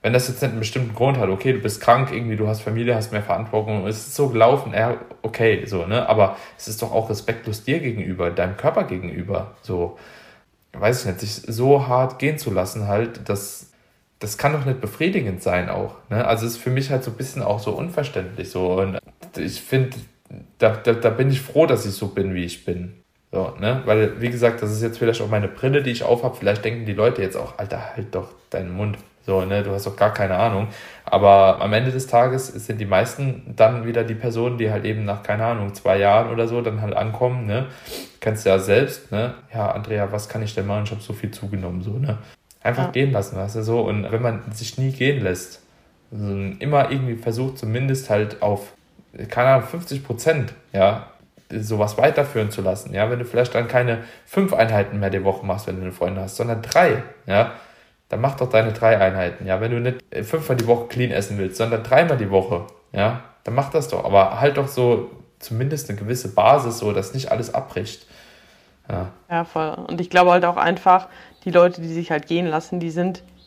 wenn das jetzt nicht einen bestimmten Grund hat, okay, du bist krank, irgendwie, du hast Familie, hast mehr Verantwortung, es ist so gelaufen, ja, okay, so, ne, aber es ist doch auch respektlos dir gegenüber, deinem Körper gegenüber, so, weiß ich nicht, sich so hart gehen zu lassen halt, das kann doch nicht befriedigend sein auch, ne, also es ist für mich halt so ein bisschen auch so unverständlich, so, und ich finde, da bin ich froh, dass ich so bin, wie ich bin. So, ne? Weil, wie gesagt, das ist jetzt vielleicht auch meine Brille, die ich aufhab. Vielleicht denken die Leute jetzt auch, Alter, halt doch deinen Mund. So, ne? Du hast doch gar keine Ahnung. Aber am Ende des Tages sind die meisten dann wieder die Personen, die halt eben nach, keine Ahnung, 2 Jahren oder so dann halt ankommen, ne? Kennst du ja selbst, ne? Ja, Andrea, was kann ich denn machen? Ich habe so viel zugenommen, so, ne? Einfach gehen lassen, weißt du, so. Und wenn man sich nie gehen lässt, also immer irgendwie versucht, zumindest halt auf, keine Ahnung, 50%, ja, sowas weiterführen zu lassen, ja, wenn du vielleicht dann keine 5 Einheiten mehr die Woche machst, wenn du eine Freundin hast, sondern 3, ja, dann mach doch deine 3 Einheiten, ja, wenn du nicht 5-mal die Woche clean essen willst, sondern 3-mal die Woche, ja, dann mach das doch, aber halt doch so zumindest eine gewisse Basis, so, dass nicht alles abbricht, ja. Ja, voll. Und ich glaube halt auch einfach, die Leute, die sich halt gehen lassen, die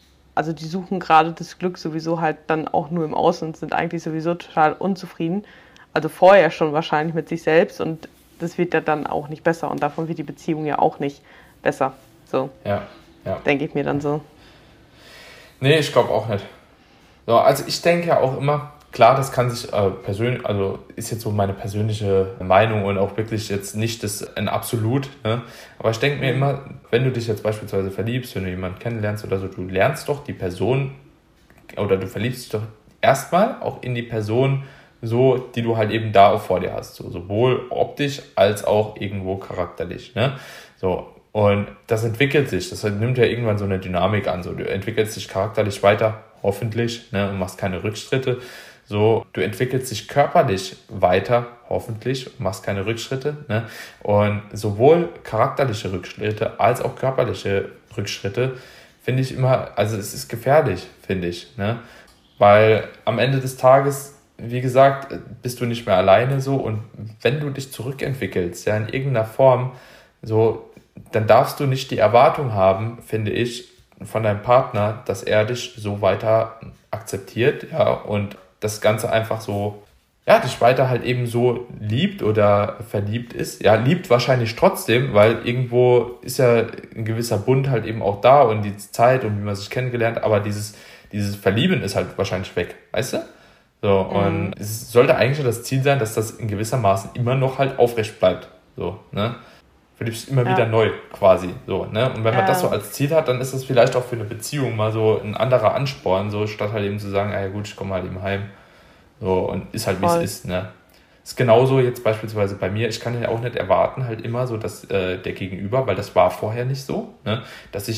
suchen gerade das Glück sowieso halt dann auch nur im Außen und sind eigentlich sowieso total unzufrieden. Also vorher schon wahrscheinlich mit sich selbst und das wird ja dann auch nicht besser und davon wird die Beziehung ja auch nicht besser. So, Ja. denke ich mir dann so. Nee, ich glaube auch nicht. So, also ich denke ja auch immer, klar, das kann sich persönlich, also ist jetzt so meine persönliche Meinung und auch wirklich jetzt nicht ein Absolut, ne? Aber ich denke mir immer, wenn du dich jetzt beispielsweise verliebst, wenn du jemanden kennenlernst oder so, du lernst doch die Person oder du verliebst dich doch erstmal auch in die Person so, die du halt eben da auch vor dir hast, so, sowohl optisch als auch irgendwo charakterlich, ne? So, und das entwickelt sich, das nimmt ja irgendwann so eine Dynamik an, so, du entwickelst dich charakterlich weiter, hoffentlich, ne, und machst keine Rückschritte, so, du entwickelst dich körperlich weiter, hoffentlich, und machst keine Rückschritte, ne, und sowohl charakterliche Rückschritte als auch körperliche Rückschritte finde ich immer, also es ist gefährlich, finde ich, ne, weil am Ende des Tages, wie gesagt, bist du nicht mehr alleine so und wenn du dich zurückentwickelst, ja, in irgendeiner Form, so, dann darfst du nicht die Erwartung haben, finde ich, von deinem Partner, dass er dich so weiter akzeptiert, ja, und das Ganze einfach so, ja, dich weiter halt eben so liebt oder verliebt ist. Ja, liebt wahrscheinlich trotzdem, weil irgendwo ist ja ein gewisser Bund halt eben auch da und die Zeit und wie man sich kennengelernt, aber dieses Verlieben ist halt wahrscheinlich weg, weißt du? So, und es sollte eigentlich das Ziel sein, dass das in gewisser Maßen immer noch halt aufrecht bleibt. So, ne? Verliebst immer wieder neu, quasi. So, ne? Und wenn man das so als Ziel hat, dann ist das vielleicht auch für eine Beziehung mal so ein anderer Ansporn, so, statt halt eben zu sagen, ja gut, ich komme halt eben heim. So, und ist halt, wie es ist, ne? Ist genauso jetzt beispielsweise bei mir, ich kann ja auch nicht erwarten, halt immer so, dass der Gegenüber, weil das war vorher nicht so, ne? Dass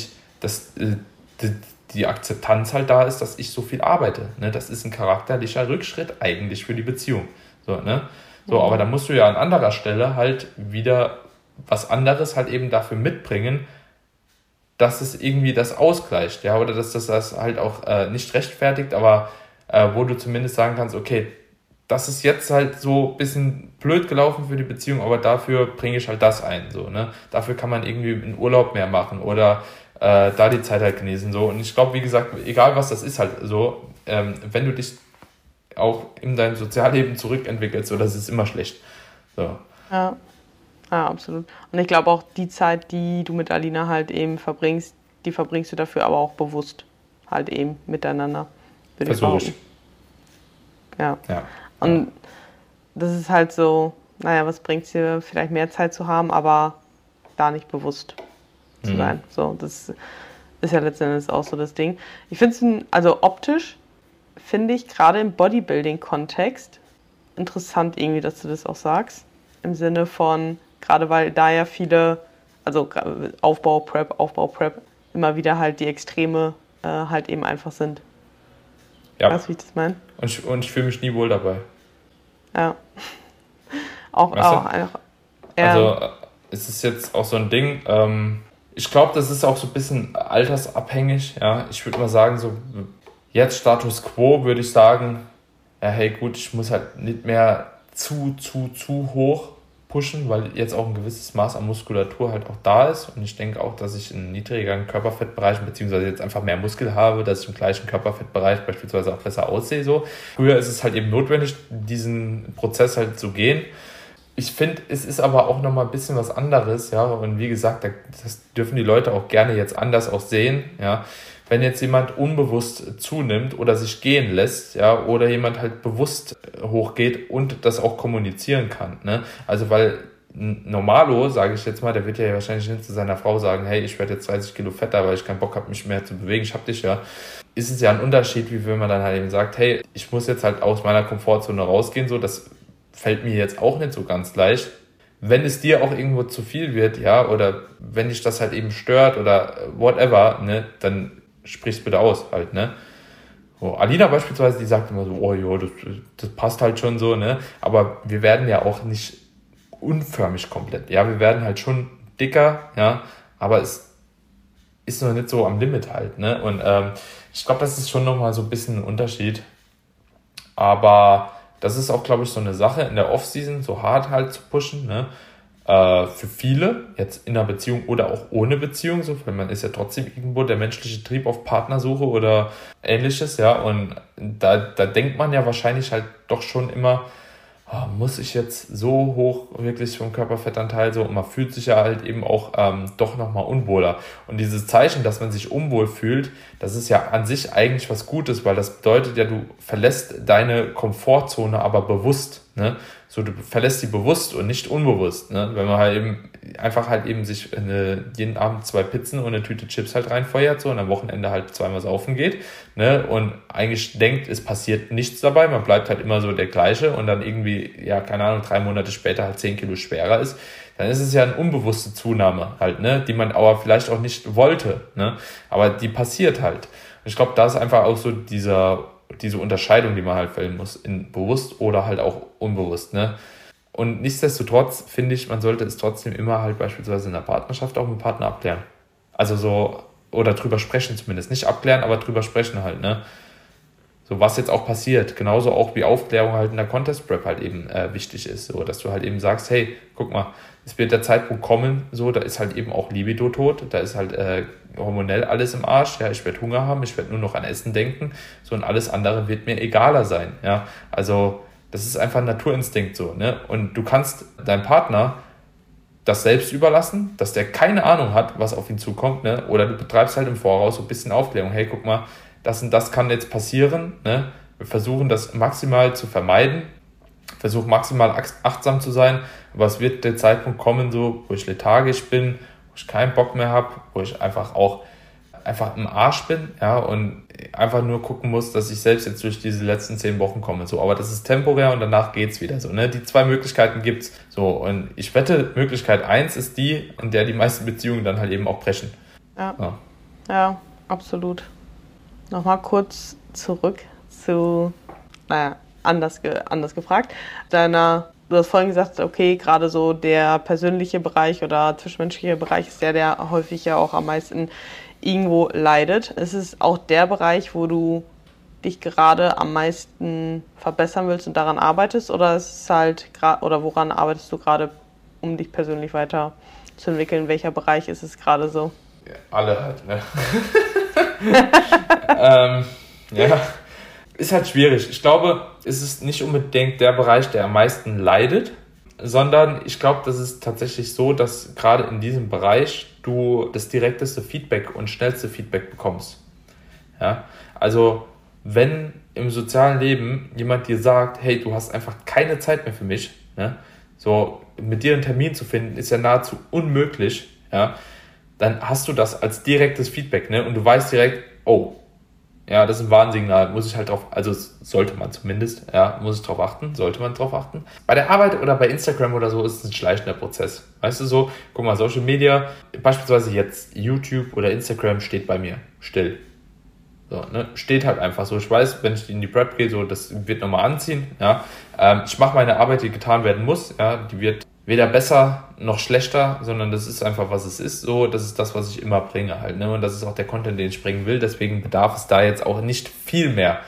die Akzeptanz halt da ist, dass ich so viel arbeite. Ne? Das ist ein charakterlicher Rückschritt eigentlich für die Beziehung. So, ne? So, aber da musst du ja an anderer Stelle halt wieder was anderes halt eben dafür mitbringen, dass es irgendwie das ausgleicht, ja, oder dass das halt auch nicht rechtfertigt, aber wo du zumindest sagen kannst, okay, das ist jetzt halt so ein bisschen blöd gelaufen für die Beziehung, aber dafür bringe ich halt das ein, so, ne? Dafür kann man irgendwie einen Urlaub mehr machen oder da die Zeit halt genießen, so. Und ich glaube, wie gesagt, egal was das ist halt so, wenn du dich auch in deinem Sozialleben zurückentwickelst, so, das ist immer schlecht. So. Ja, absolut. Und ich glaube auch die Zeit, die du mit Alina halt eben verbringst, die verbringst du dafür aber auch bewusst halt eben miteinander. Versuche ich. Ja. Und das ist halt so, naja, was bringt es dir, vielleicht mehr Zeit zu haben, aber da nicht bewusst zu sein. So, das ist ja letztendlich auch so das Ding. Ich finde es, also optisch, finde ich gerade im Bodybuilding-Kontext interessant irgendwie, dass du das auch sagst. Im Sinne von, gerade weil da ja viele, also Aufbau, Prep, immer wieder halt die Extreme halt eben einfach sind. Ja. Weißt du, wie ich das meine? Und ich fühle mich nie wohl dabei. Ja. Auch einfach. Also es ist jetzt auch so ein Ding, ich glaube, das ist auch so ein bisschen altersabhängig, ja. Ich würde mal sagen, so jetzt Status Quo würde ich sagen, ja, hey gut, ich muss halt nicht mehr zu hoch pushen, weil jetzt auch ein gewisses Maß an Muskulatur halt auch da ist. Und ich denke auch, dass ich in niedrigeren Körperfettbereichen beziehungsweise jetzt einfach mehr Muskel habe, dass ich im gleichen Körperfettbereich beispielsweise auch besser aussehe. So. Früher ist es halt eben notwendig, diesen Prozess halt zu gehen. Ich finde, es ist aber auch nochmal ein bisschen was anderes, ja, und wie gesagt, das dürfen die Leute auch gerne jetzt anders auch sehen, ja. Wenn jetzt jemand unbewusst zunimmt oder sich gehen lässt, ja, oder jemand halt bewusst hochgeht und das auch kommunizieren kann, ne? Also, weil Normalo, sage ich jetzt mal, der wird ja wahrscheinlich nicht zu seiner Frau sagen, hey, ich werde jetzt 30 Kilo fetter, weil ich keinen Bock habe, mich mehr zu bewegen, ich hab dich ja. Ist es ja ein Unterschied, wie wenn man dann halt eben sagt, hey, ich muss jetzt halt aus meiner Komfortzone rausgehen, so, das fällt mir jetzt auch nicht so ganz leicht. Wenn es dir auch irgendwo zu viel wird, ja, oder wenn dich das halt eben stört oder whatever, ne, dann sprich's bitte aus halt, ne. So, Alina beispielsweise, die sagt immer so, oh jo, das passt halt schon so, ne. Aber wir werden ja auch nicht unförmig komplett, ja, wir werden halt schon dicker, ja, aber es ist noch nicht so am Limit halt, ne. Und ich glaube, das ist schon nochmal so ein bisschen ein Unterschied. Aber das ist auch, glaube ich, so eine Sache in der Off-Season, so hart halt zu pushen, ne? Für viele, jetzt in einer Beziehung oder auch ohne Beziehung, so, weil man ist ja trotzdem irgendwo der menschliche Trieb auf Partnersuche oder ähnliches, ja, und da denkt man ja wahrscheinlich halt doch schon immer, muss ich jetzt so hoch wirklich vom Körperfettanteil so, und man fühlt sich ja halt eben auch doch nochmal unwohler. Und dieses Zeichen, dass man sich unwohl fühlt, das ist ja an sich eigentlich was Gutes, weil das bedeutet ja, du verlässt deine Komfortzone aber bewusst, ne? So, du verlässt sie bewusst und nicht unbewusst, ne? Wenn man halt eben einfach halt eben sich jeden Abend 2 Pizzen und eine Tüte Chips halt reinfeuert, so, und am Wochenende halt zweimal saufen geht, ne? Und eigentlich denkt, es passiert nichts dabei, man bleibt halt immer so der gleiche und dann irgendwie, ja, keine Ahnung, 3 Monate später halt 10 Kilo schwerer ist, dann ist es ja eine unbewusste Zunahme halt, ne? Die man aber vielleicht auch nicht wollte, ne? Aber die passiert halt. Und ich glaube, da ist einfach auch so diese Unterscheidung, die man halt fällen muss, in bewusst oder halt auch unbewusst, ne? Und nichtsdestotrotz finde ich, man sollte es trotzdem immer halt beispielsweise in der Partnerschaft auch mit dem Partner abklären. Also so, oder drüber sprechen zumindest. Nicht abklären, aber drüber sprechen halt, ne? So, was jetzt auch passiert. Genauso auch wie Aufklärung halt in der Contest Prep halt eben wichtig ist. So, dass du halt eben sagst, hey, guck mal, es wird der Zeitpunkt kommen, so, da ist halt eben auch Libido tot, da ist halt hormonell alles im Arsch, ja, ich werde Hunger haben, ich werde nur noch an Essen denken, so, und alles andere wird mir egaler sein, ja, also das ist einfach ein Naturinstinkt so, ne, und du kannst deinem Partner das selbst überlassen, dass der keine Ahnung hat, was auf ihn zukommt, ne, oder du betreibst halt im Voraus so ein bisschen Aufklärung, hey, guck mal, das und das kann jetzt passieren, ne, wir versuchen das maximal zu vermeiden, versuche maximal achtsam zu sein, aber es wird der Zeitpunkt kommen, so, wo ich lethargisch bin, wo ich keinen Bock mehr habe, wo ich einfach im Arsch bin, ja, und einfach nur gucken muss, dass ich selbst jetzt durch diese letzten 10 Wochen komme, so, aber das ist temporär und danach geht's wieder, so, ne, die 2 Möglichkeiten gibt's, so, und ich wette, Möglichkeit 1 ist die, in der die meisten Beziehungen dann halt eben auch brechen. Ja, absolut. Nochmal kurz zurück zu, anders gefragt. Du hast vorhin gesagt, okay, gerade so der persönliche Bereich oder zwischenmenschliche Bereich ist der häufig ja auch am meisten irgendwo leidet. Ist es auch der Bereich, wo du dich gerade am meisten verbessern willst und daran arbeitest, oder ist es halt oder woran arbeitest du gerade, um dich persönlich weiterzuentwickeln? Welcher Bereich ist es gerade so? Ja, alle halt, ne? Ja. Ist halt schwierig. Ich glaube, es ist nicht unbedingt der Bereich, der am meisten leidet, sondern ich glaube, das ist tatsächlich so, dass gerade in diesem Bereich du das direkteste Feedback und schnellste Feedback bekommst. Ja? Also, wenn im sozialen Leben jemand dir sagt, hey, du hast einfach keine Zeit mehr für mich, ne? So, mit dir einen Termin zu finden, ist ja nahezu unmöglich, ja? Dann hast du das als direktes Feedback, ne? Und du weißt direkt, oh, ja, das ist ein Warnsignal, muss ich halt drauf, also sollte man zumindest, ja, muss ich drauf achten, sollte man drauf achten. Bei der Arbeit oder bei Instagram oder so ist es ein schleichender Prozess. Weißt du so, guck mal, Social Media, beispielsweise jetzt YouTube oder Instagram steht bei mir still. So, ne, steht halt einfach so. Ich weiß, wenn ich in die Prep gehe, so, das wird nochmal anziehen, ja. Ich mache meine Arbeit, die getan werden muss, ja, die wird weder besser noch schlechter, sondern das ist einfach, was es ist, so, das ist das, was ich immer bringe halt, ne, und das ist auch der Content, den ich bringen will, deswegen bedarf es da jetzt auch nicht viel mehr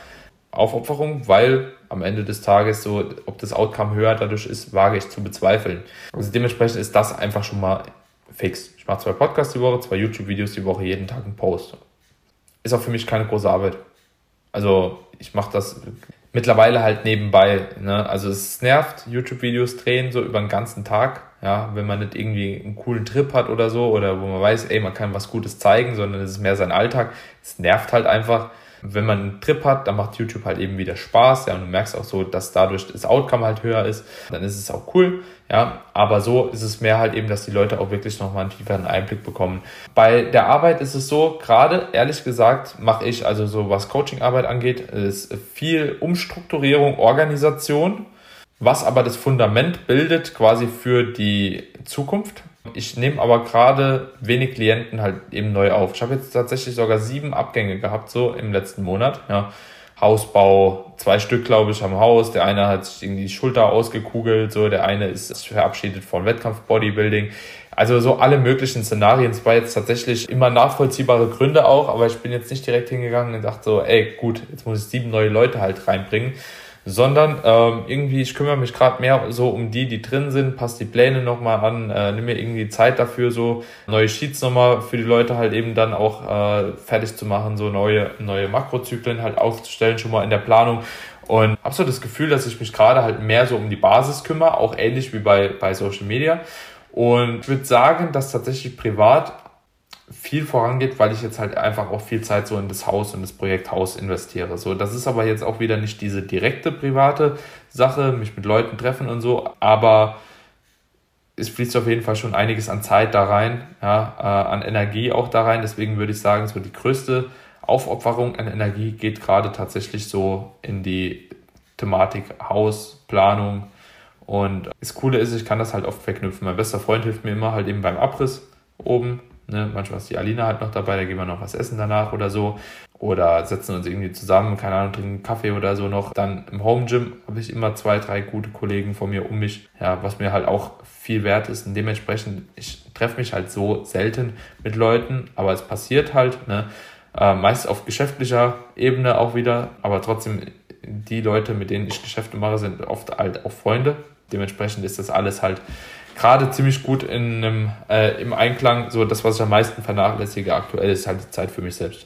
Aufopferung, weil am Ende des Tages so, ob das Outcome höher dadurch ist, wage ich zu bezweifeln. Also dementsprechend ist das einfach schon mal fix. Ich mache 2 Podcasts die Woche, 2 YouTube-Videos die Woche, jeden Tag einen Post. Ist auch für mich keine große Arbeit. Also ich mache das mittlerweile halt nebenbei. Ne? Also es nervt, YouTube-Videos drehen so über den ganzen Tag. Ja, wenn man nicht irgendwie einen coolen Trip hat oder so, oder wo man weiß, man kann was Gutes zeigen, sondern es ist mehr sein Alltag. Es nervt halt einfach. Wenn man einen Trip hat, dann macht YouTube halt eben wieder Spaß, ja, und du merkst auch so, dass dadurch das Outcome halt höher ist, dann ist es auch cool, ja, aber so ist es mehr halt eben, dass die Leute auch wirklich nochmal einen tieferen Einblick bekommen. Bei der Arbeit ist es so, gerade, ehrlich gesagt, mache ich, also so was Coaching-Arbeit angeht, ist viel Umstrukturierung, Organisation, was aber das Fundament bildet quasi für die Zukunft. Ich nehme aber gerade wenig Klienten halt eben neu auf. Ich habe jetzt tatsächlich sogar 7 Abgänge gehabt, so im letzten Monat. Ja. Hausbau, 2 Stück, glaube ich, am Haus. Der eine hat sich irgendwie die Schulter ausgekugelt, so. Der eine ist verabschiedet von Wettkampf-Bodybuilding. Also so alle möglichen Szenarien. Es war jetzt tatsächlich immer nachvollziehbare Gründe auch, aber ich bin jetzt nicht direkt hingegangen und dachte so, gut, jetzt muss ich 7 neue Leute halt reinbringen. Sondern irgendwie, ich kümmere mich gerade mehr so um die drin sind, passe die Pläne nochmal an, nimm mir irgendwie Zeit dafür, so neue Sheets nochmal für die Leute halt eben dann auch fertig zu machen, so neue Makrozyklen halt aufzustellen, schon mal in der Planung. Und habe so das Gefühl, dass ich mich gerade halt mehr so um die Basis kümmere, auch ähnlich wie bei Social Media. Und ich würde sagen, dass tatsächlich privat viel vorangeht, weil ich jetzt halt einfach auch viel Zeit so in das Haus und das Projekt Haus investiere. So, das ist aber jetzt auch wieder nicht diese direkte private Sache, mich mit Leuten treffen und so, aber es fließt auf jeden Fall schon einiges an Zeit da rein, ja, an Energie auch da rein. Deswegen würde ich sagen, so die größte Aufopferung an Energie geht gerade tatsächlich so in die Thematik Haus, Planung. Und das Coole ist, ich kann das halt oft verknüpfen. Mein bester Freund hilft mir immer halt eben beim Abriss oben. Ne, manchmal ist die Alina halt noch dabei, da gehen wir noch was essen danach oder so. Oder setzen uns irgendwie zusammen, keine Ahnung, trinken Kaffee oder so noch. Dann im Home Gym habe ich immer 2, 3 gute Kollegen von mir um mich, ja, was mir halt auch viel wert ist. Und dementsprechend, ich treffe mich halt so selten mit Leuten, aber es passiert halt, ne, meist auf geschäftlicher Ebene auch wieder, aber trotzdem die Leute, mit denen ich Geschäfte mache, sind oft halt auch Freunde. Dementsprechend ist das alles halt gerade ziemlich gut im Einklang. So das, was ich am meisten vernachlässige aktuell, ist halt die Zeit für mich selbst.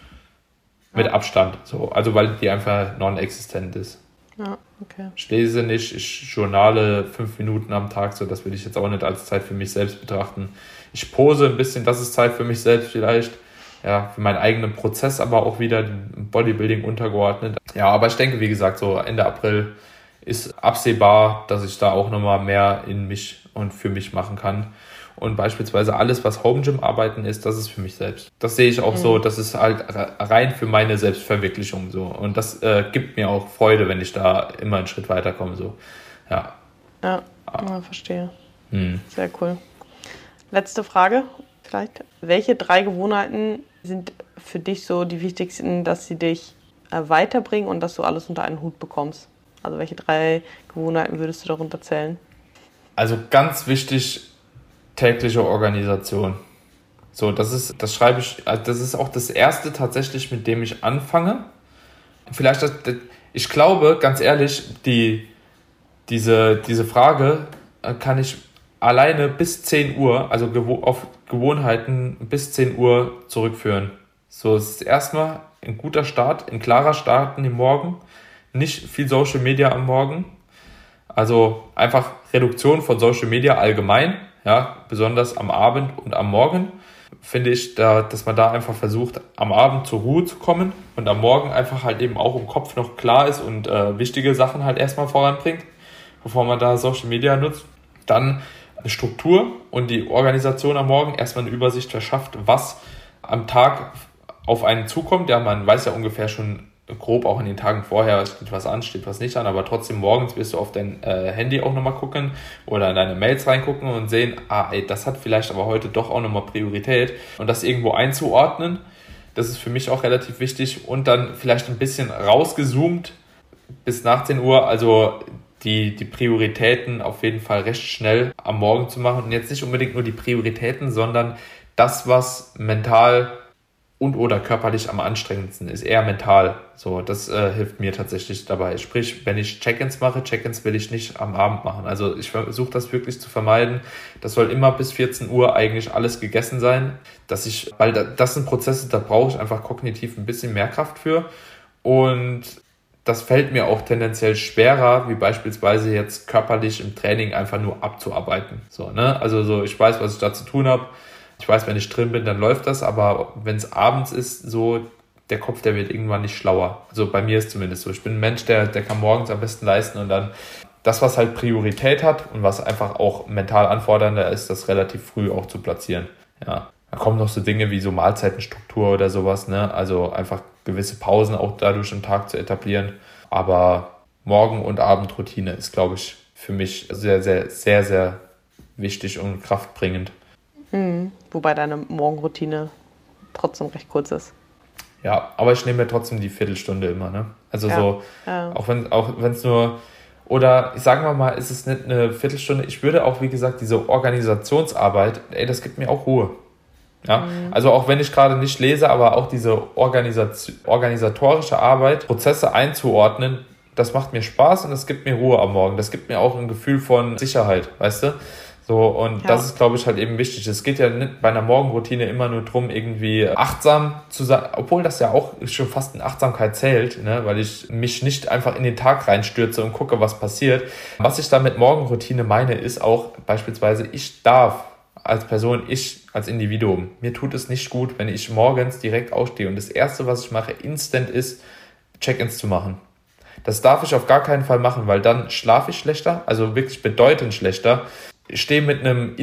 Mit Abstand. So. Also weil die einfach non-existent ist. Ja, okay. Ich lese nicht, ich journale 5 Minuten am Tag, so das würde ich jetzt auch nicht als Zeit für mich selbst betrachten. Ich pose ein bisschen, das ist Zeit für mich selbst vielleicht. Ja, für meinen eigenen Prozess, aber auch wieder Bodybuilding untergeordnet. Ja, aber ich denke, wie gesagt, so Ende April ist absehbar, dass ich da auch nochmal mehr in mich und für mich machen kann. Und beispielsweise alles, was Home Gym Arbeiten ist, das ist für mich selbst. Das sehe ich auch so, das ist halt rein für meine Selbstverwirklichung so. Und das gibt mir auch Freude, wenn ich da immer einen Schritt weiterkomme. So. Ja, verstehe. Sehr cool. Letzte Frage vielleicht. Welche 3 Gewohnheiten sind für dich so die wichtigsten, dass sie dich weiterbringen und dass du alles unter einen Hut bekommst? Also welche 3 Gewohnheiten würdest du darunter zählen? Also ganz wichtig, tägliche Organisation. So, das schreibe ich, also das ist auch das erste tatsächlich, mit dem ich anfange. Vielleicht, ich glaube, ganz ehrlich, diese Frage kann ich alleine bis 10 Uhr, also auf Gewohnheiten bis 10 Uhr zurückführen. So, es ist erstmal ein guter Start, ein klarer Start in den Morgen. Nicht viel Social Media am Morgen. Also einfach Reduktion von Social Media allgemein, ja, besonders am Abend und am Morgen. Finde ich, dass man da einfach versucht, am Abend zur Ruhe zu kommen und am Morgen einfach halt eben auch im Kopf noch klar ist und wichtige Sachen halt erstmal voranbringt, bevor man da Social Media nutzt. Dann eine Struktur und die Organisation am Morgen erstmal eine Übersicht verschafft, was am Tag auf einen zukommt. Ja, man weiß ja ungefähr schon grob auch in den Tagen vorher, steht was an, steht was nicht an, aber trotzdem morgens wirst du auf dein Handy auch nochmal gucken oder in deine Mails reingucken und sehen, das hat vielleicht aber heute doch auch nochmal Priorität und das irgendwo einzuordnen, das ist für mich auch relativ wichtig und dann vielleicht ein bisschen rausgezoomt bis nach 10 Uhr, also die Prioritäten auf jeden Fall recht schnell am Morgen zu machen und jetzt nicht unbedingt nur die Prioritäten, sondern das, was mental und oder körperlich am anstrengendsten ist, eher mental. So, das hilft mir tatsächlich dabei. Sprich, wenn ich Check-ins mache, Check-ins will ich nicht am Abend machen. Also ich versuche das wirklich zu vermeiden. Das soll immer bis 14 Uhr eigentlich alles gegessen sein, weil das sind Prozesse, da brauche ich einfach kognitiv ein bisschen mehr Kraft für. Und das fällt mir auch tendenziell schwerer, wie beispielsweise jetzt körperlich im Training einfach nur abzuarbeiten. So, ne? Also so, ich weiß, was ich da zu tun habe. Ich weiß, wenn ich drin bin, dann läuft das, aber wenn es abends ist, so der Kopf, der wird irgendwann nicht schlauer. Also bei mir ist zumindest so. Ich bin ein Mensch, der kann morgens am besten leisten und dann das, was halt Priorität hat und was einfach auch mental anfordernder ist, das relativ früh auch zu platzieren. Ja. Da kommen noch so Dinge wie so Mahlzeitenstruktur oder sowas, ne? Also einfach gewisse Pausen auch dadurch im Tag zu etablieren. Aber Morgen- und Abendroutine ist, glaube ich, für mich sehr, sehr, sehr, sehr wichtig und kraftbringend. Wobei deine Morgenroutine trotzdem recht kurz ist. Ja, aber ich nehme mir trotzdem die Viertelstunde immer, ne? Also Ja. auch wenn es nur, oder sagen wir mal, ist es nicht eine Viertelstunde, ich würde auch, wie gesagt, diese Organisationsarbeit, das gibt mir auch Ruhe. Ja, also auch wenn ich gerade nicht lese, aber auch diese organisatorische Arbeit, Prozesse einzuordnen, das macht mir Spaß und das gibt mir Ruhe am Morgen. Das gibt mir auch ein Gefühl von Sicherheit, weißt du? So, und das ist, glaube ich, halt eben wichtig. Es geht ja nicht bei einer Morgenroutine immer nur drum, irgendwie achtsam zu sein, obwohl das ja auch schon fast in Achtsamkeit zählt, ne? Weil ich mich nicht einfach in den Tag reinstürze und gucke, was passiert. Was ich da mit Morgenroutine meine, ist auch beispielsweise, ich darf als Person, ich als Individuum, mir tut es nicht gut, wenn ich morgens direkt aufstehe und das Erste, was ich mache, instant ist, Check-ins zu machen. Das darf ich auf gar keinen Fall machen, weil dann schlafe ich schlechter, also wirklich bedeutend schlechter. Ich stehe mit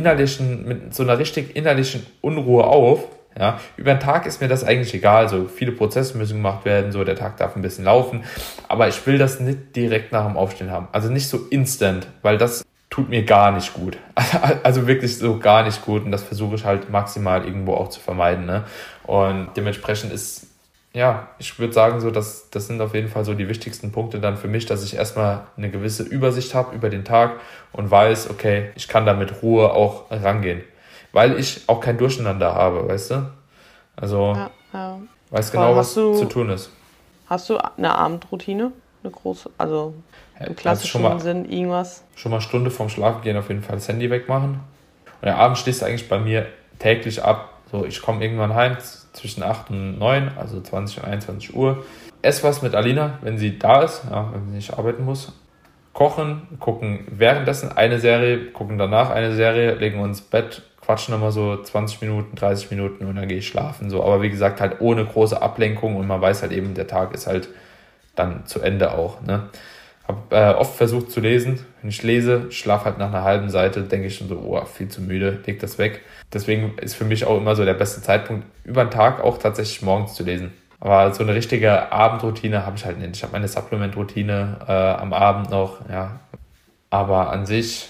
so einer richtig innerlichen Unruhe auf. Ja, über den Tag ist mir das eigentlich egal. So viele Prozesse müssen gemacht werden, so der Tag darf ein bisschen laufen. Aber ich will das nicht direkt nach dem Aufstehen haben. Also nicht so instant, weil das tut mir gar nicht gut. Also wirklich so gar nicht gut. Und das versuche ich halt maximal irgendwo auch zu vermeiden. Ne? Und dementsprechend ist, ja, ich würde sagen, so, das sind auf jeden Fall so die wichtigsten Punkte dann für mich, dass ich erstmal eine gewisse Übersicht habe über den Tag und weiß, okay, ich kann da mit Ruhe auch rangehen. Weil ich auch kein Durcheinander habe, weißt du? Also, weiß genau, was zu tun ist. Hast du eine Abendroutine? Eine große, also im klassischen Sinn irgendwas? Schon mal Stunde vorm Schlafengehen auf jeden Fall das Handy wegmachen. Und der Abend schließt eigentlich bei mir täglich ab. So, ich komme irgendwann heim zwischen 8 und 9, also 20 und 21 Uhr. Ess was mit Alina, wenn sie da ist, ja, wenn sie nicht arbeiten muss. Kochen, gucken währenddessen eine Serie, gucken danach eine Serie, legen uns ins Bett, quatschen nochmal so 20 Minuten, 30 Minuten und dann gehe ich schlafen. So. Aber wie gesagt, halt ohne große Ablenkung und man weiß halt eben, der Tag ist halt dann zu Ende auch. Ne? Habe oft versucht zu lesen. Wenn ich lese, schlafe halt nach einer halben Seite, denke ich schon so, oh, viel zu müde, leg das weg. Deswegen ist für mich auch immer so der beste Zeitpunkt, über den Tag auch tatsächlich morgens zu lesen. Aber so eine richtige Abendroutine habe ich halt nicht. Ich habe meine Supplement-Routine am Abend noch, ja. Aber an sich,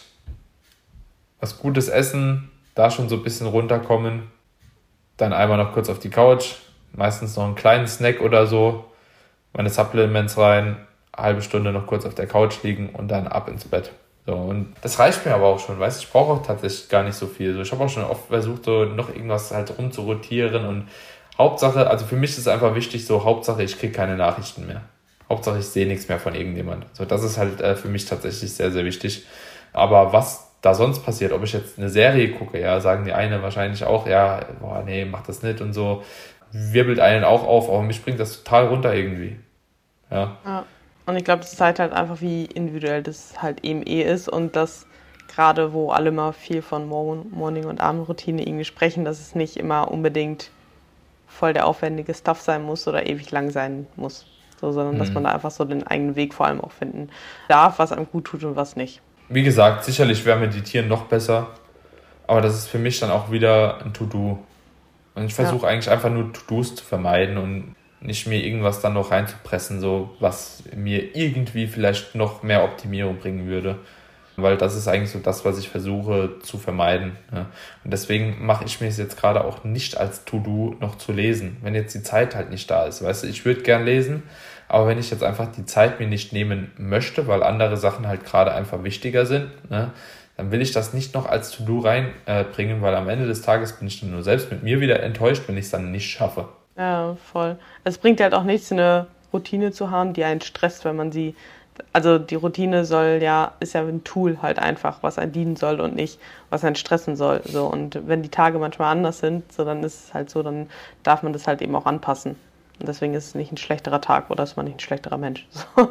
was Gutes essen, da schon so ein bisschen runterkommen, dann einmal noch kurz auf die Couch, meistens noch einen kleinen Snack oder so, meine Supplements rein, halbe Stunde noch kurz auf der Couch liegen und dann ab ins Bett. So, und das reicht mir aber auch schon, weißt du, ich brauche auch tatsächlich gar nicht so viel. So, ich habe auch schon oft versucht, so noch irgendwas halt rumzurotieren und Hauptsache, also für mich ist es einfach wichtig, so Hauptsache, ich kriege keine Nachrichten mehr. Hauptsache, ich sehe nichts mehr von irgendjemand. So, das ist halt für mich tatsächlich sehr, sehr wichtig. Aber was da sonst passiert, ob ich jetzt eine Serie gucke, ja, sagen die eine wahrscheinlich auch, ja, boah, nee, mach das nicht und so, wirbelt einen auch auf, aber mich bringt das total runter irgendwie. Ja. Und ich glaube, das zeigt halt einfach, wie individuell das halt eben ist und dass gerade, wo alle mal viel von Morning- und Abendroutine irgendwie sprechen, dass es nicht immer unbedingt voll der aufwendige Stuff sein muss oder ewig lang sein muss, so, sondern dass man da einfach so den eigenen Weg vor allem auch finden darf, was einem gut tut und was nicht. Wie gesagt, sicherlich wäre Meditieren noch besser, aber das ist für mich dann auch wieder ein To-Do. Und ich versuche eigentlich einfach nur To-Dos zu vermeiden und nicht mir irgendwas dann noch reinzupressen, so was mir irgendwie vielleicht noch mehr Optimierung bringen würde. Weil das ist eigentlich so das, was ich versuche zu vermeiden. Ja. Und deswegen mache ich mir es jetzt gerade auch nicht als To-Do noch zu lesen, wenn jetzt die Zeit halt nicht da ist. Weißt du, ich würde gern lesen, aber wenn ich jetzt einfach die Zeit mir nicht nehmen möchte, weil andere Sachen halt gerade einfach wichtiger sind, ne, dann will ich das nicht noch als To-Do reinbringen, weil am Ende des Tages bin ich dann nur selbst mit mir wieder enttäuscht, wenn ich es dann nicht schaffe. Ja, voll. Es bringt halt auch nichts, eine Routine zu haben, die einen stresst, wenn man sie. Also die Routine ist ja ein Tool halt einfach, was einen dienen soll und nicht, was einen stressen soll. So, und wenn die Tage manchmal anders sind, so dann ist es halt so, dann darf man das halt eben auch anpassen. Und deswegen ist es nicht ein schlechterer Tag oder ist man nicht ein schlechterer Mensch. So.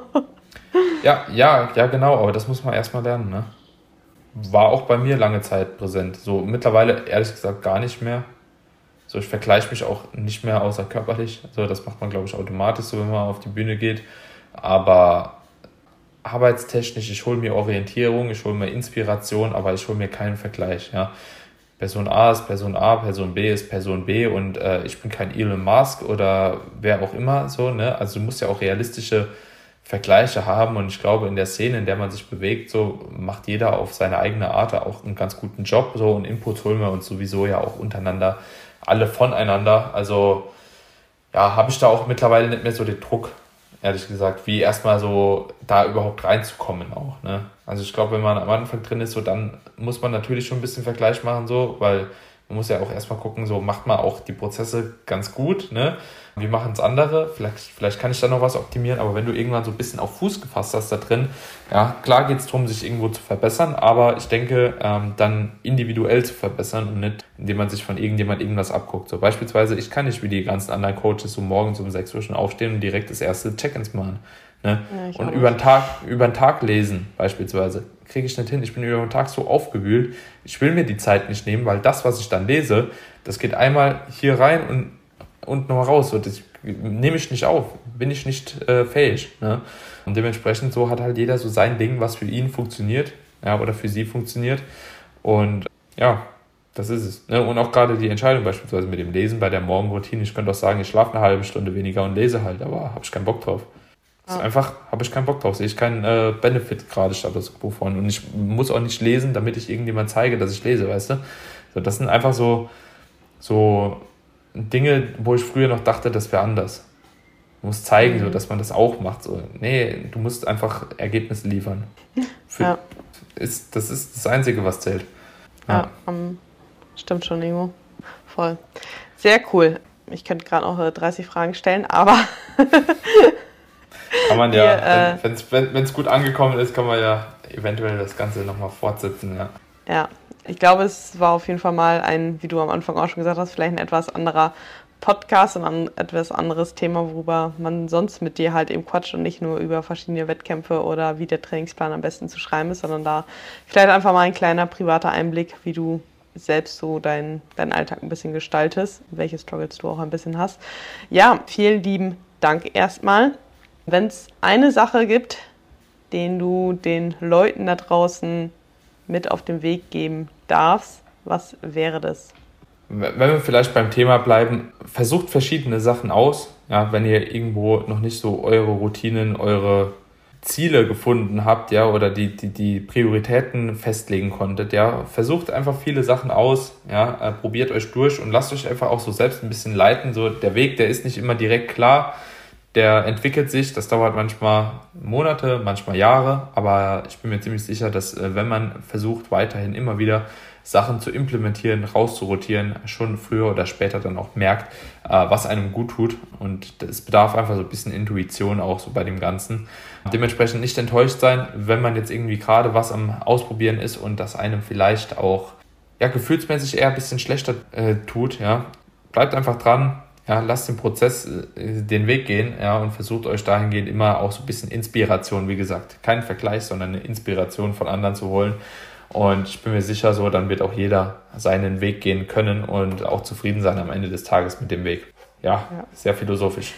Ja, genau, aber das muss man erstmal lernen, ne? War auch bei mir lange Zeit präsent. So mittlerweile ehrlich gesagt gar nicht mehr. So, ich vergleiche mich auch nicht mehr außer körperlich. Also das macht man, glaube ich, automatisch, so wenn man auf die Bühne geht. Aber arbeitstechnisch, ich hole mir Orientierung, ich hole mir Inspiration, aber ich hole mir keinen Vergleich. Ja. Person A ist Person A, Person B ist Person B und ich bin kein Elon Musk oder wer auch immer. So, ne? Also du musst ja auch realistische Vergleiche haben und ich glaube, in der Szene, in der man sich bewegt, so macht jeder auf seine eigene Art auch einen ganz guten Job. So, und Input holen wir uns sowieso ja auch untereinander alle voneinander. Also ja, habe ich da auch mittlerweile nicht mehr so den Druck, ehrlich gesagt, wie erstmal so da überhaupt reinzukommen auch. Ne? Also ich glaube, wenn man am Anfang drin ist, so dann muss man natürlich schon ein bisschen Vergleich machen, so, weil man muss ja auch erstmal gucken, so macht man auch die Prozesse ganz gut, ne? Wie machen es andere? Vielleicht kann ich da noch was optimieren, aber wenn du irgendwann so ein bisschen auf Fuß gefasst hast da drin, ja, klar geht es darum, sich irgendwo zu verbessern, aber ich denke, dann individuell zu verbessern und nicht, indem man sich von irgendjemand irgendwas abguckt. So beispielsweise, ich kann nicht wie die ganzen anderen Coaches so morgens um 6 Uhr schon aufstehen und direkt das erste Check-ins machen. Ne? Ja, und über den Tag lesen beispielsweise, kriege ich nicht hin. Ich bin über den Tag so aufgewühlt, ich will mir die Zeit nicht nehmen, weil das, was ich dann lese, das geht einmal hier rein und nochmal raus. So, das nehme ich nicht auf, bin ich nicht fähig. Ne? Und dementsprechend so hat halt jeder so sein Ding, was für ihn funktioniert, ja, oder für sie funktioniert. Und ja, das ist es. Ne? Und auch gerade die Entscheidung beispielsweise mit dem Lesen bei der Morgenroutine. Ich könnte auch sagen, ich schlafe eine halbe Stunde weniger und lese halt, aber habe ich keinen Bock drauf. Das ist einfach, habe ich keinen Bock drauf, sehe ich keinen Benefit gerade Status Quo von. Und ich muss auch nicht lesen, damit ich irgendjemand zeige, dass ich lese, weißt du? So, das sind einfach so Dinge, wo ich früher noch dachte, das wäre anders. Du musst zeigen, so, dass man das auch macht. So. Nee, du musst einfach Ergebnisse liefern. Das ist das Einzige, was zählt. Ja, stimmt schon, Ingo. Voll. Sehr cool. Ich könnte gerade noch 30 Fragen stellen, aber... Kann man ja, wenn es gut angekommen ist, kann man ja eventuell das Ganze nochmal fortsetzen. Ja. Ja, ich glaube, es war auf jeden Fall mal wie du am Anfang auch schon gesagt hast, vielleicht ein etwas anderer Podcast und ein etwas anderes Thema, worüber man sonst mit dir halt eben quatscht und nicht nur über verschiedene Wettkämpfe oder wie der Trainingsplan am besten zu schreiben ist, sondern da vielleicht einfach mal ein kleiner privater Einblick, wie du selbst so deinen Alltag ein bisschen gestaltest, welche Struggles du auch ein bisschen hast. Ja, vielen lieben Dank erstmal. Wenn es eine Sache gibt, den du den Leuten da draußen mit auf den Weg geben darfst, was wäre das? Wenn wir vielleicht beim Thema bleiben, versucht verschiedene Sachen aus. Ja, wenn ihr irgendwo noch nicht so eure Routinen, eure Ziele gefunden habt, ja, oder die Prioritäten festlegen konntet, ja, versucht einfach viele Sachen aus, ja, probiert euch durch und lasst euch einfach auch so selbst ein bisschen leiten. So, der Weg, der ist nicht immer direkt klar. Der entwickelt sich, das dauert manchmal Monate, manchmal Jahre, aber ich bin mir ziemlich sicher, dass wenn man versucht, weiterhin immer wieder Sachen zu implementieren, rauszurotieren, schon früher oder später dann auch merkt, was einem gut tut, und es bedarf einfach so ein bisschen Intuition auch so bei dem Ganzen. Dementsprechend nicht enttäuscht sein, wenn man jetzt irgendwie gerade was am Ausprobieren ist und das einem vielleicht auch ja, gefühlsmäßig eher ein bisschen schlechter tut. Ja. Bleibt einfach dran. Ja, lasst den Prozess den Weg gehen, ja, und versucht euch dahingehend immer auch so ein bisschen Inspiration, wie gesagt, kein Vergleich, sondern eine Inspiration von anderen zu holen. Und ich bin mir sicher, so dann wird auch jeder seinen Weg gehen können und auch zufrieden sein am Ende des Tages mit dem Weg. Ja. Sehr philosophisch.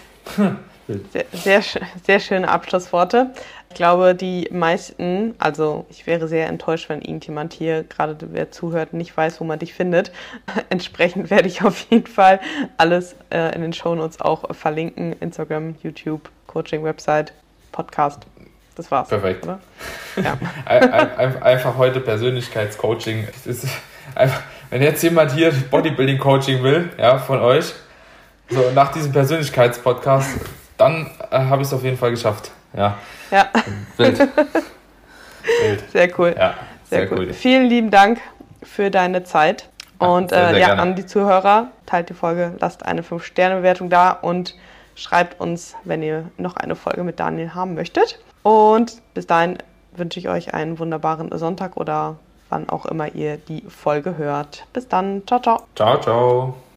Sehr schöne Abschlussworte. Ich glaube, die meisten, also ich wäre sehr enttäuscht, wenn irgendjemand hier, gerade wer zuhört, nicht weiß, wo man dich findet. Entsprechend werde ich auf jeden Fall alles in den Shownotes auch verlinken. Instagram, YouTube, Coaching, Website, Podcast. Das war's. Perfekt. Oder? Ja. Einfach heute Persönlichkeitscoaching. Wenn jetzt jemand hier Bodybuilding-Coaching will, ja, von euch, so nach diesem Persönlichkeitspodcast, dann habe ich es auf jeden Fall geschafft. Ja. Wild. Sehr cool. Ja, sehr cool. Vielen lieben Dank für deine Zeit Und sehr gerne. an die Zuhörer, teilt die Folge, lasst eine 5-Sterne-Bewertung da und schreibt uns, wenn ihr noch eine Folge mit Daniel haben möchtet. Und bis dahin wünsche ich euch einen wunderbaren Sonntag oder wann auch immer ihr die Folge hört. Bis dann. Ciao, ciao. Ciao, ciao.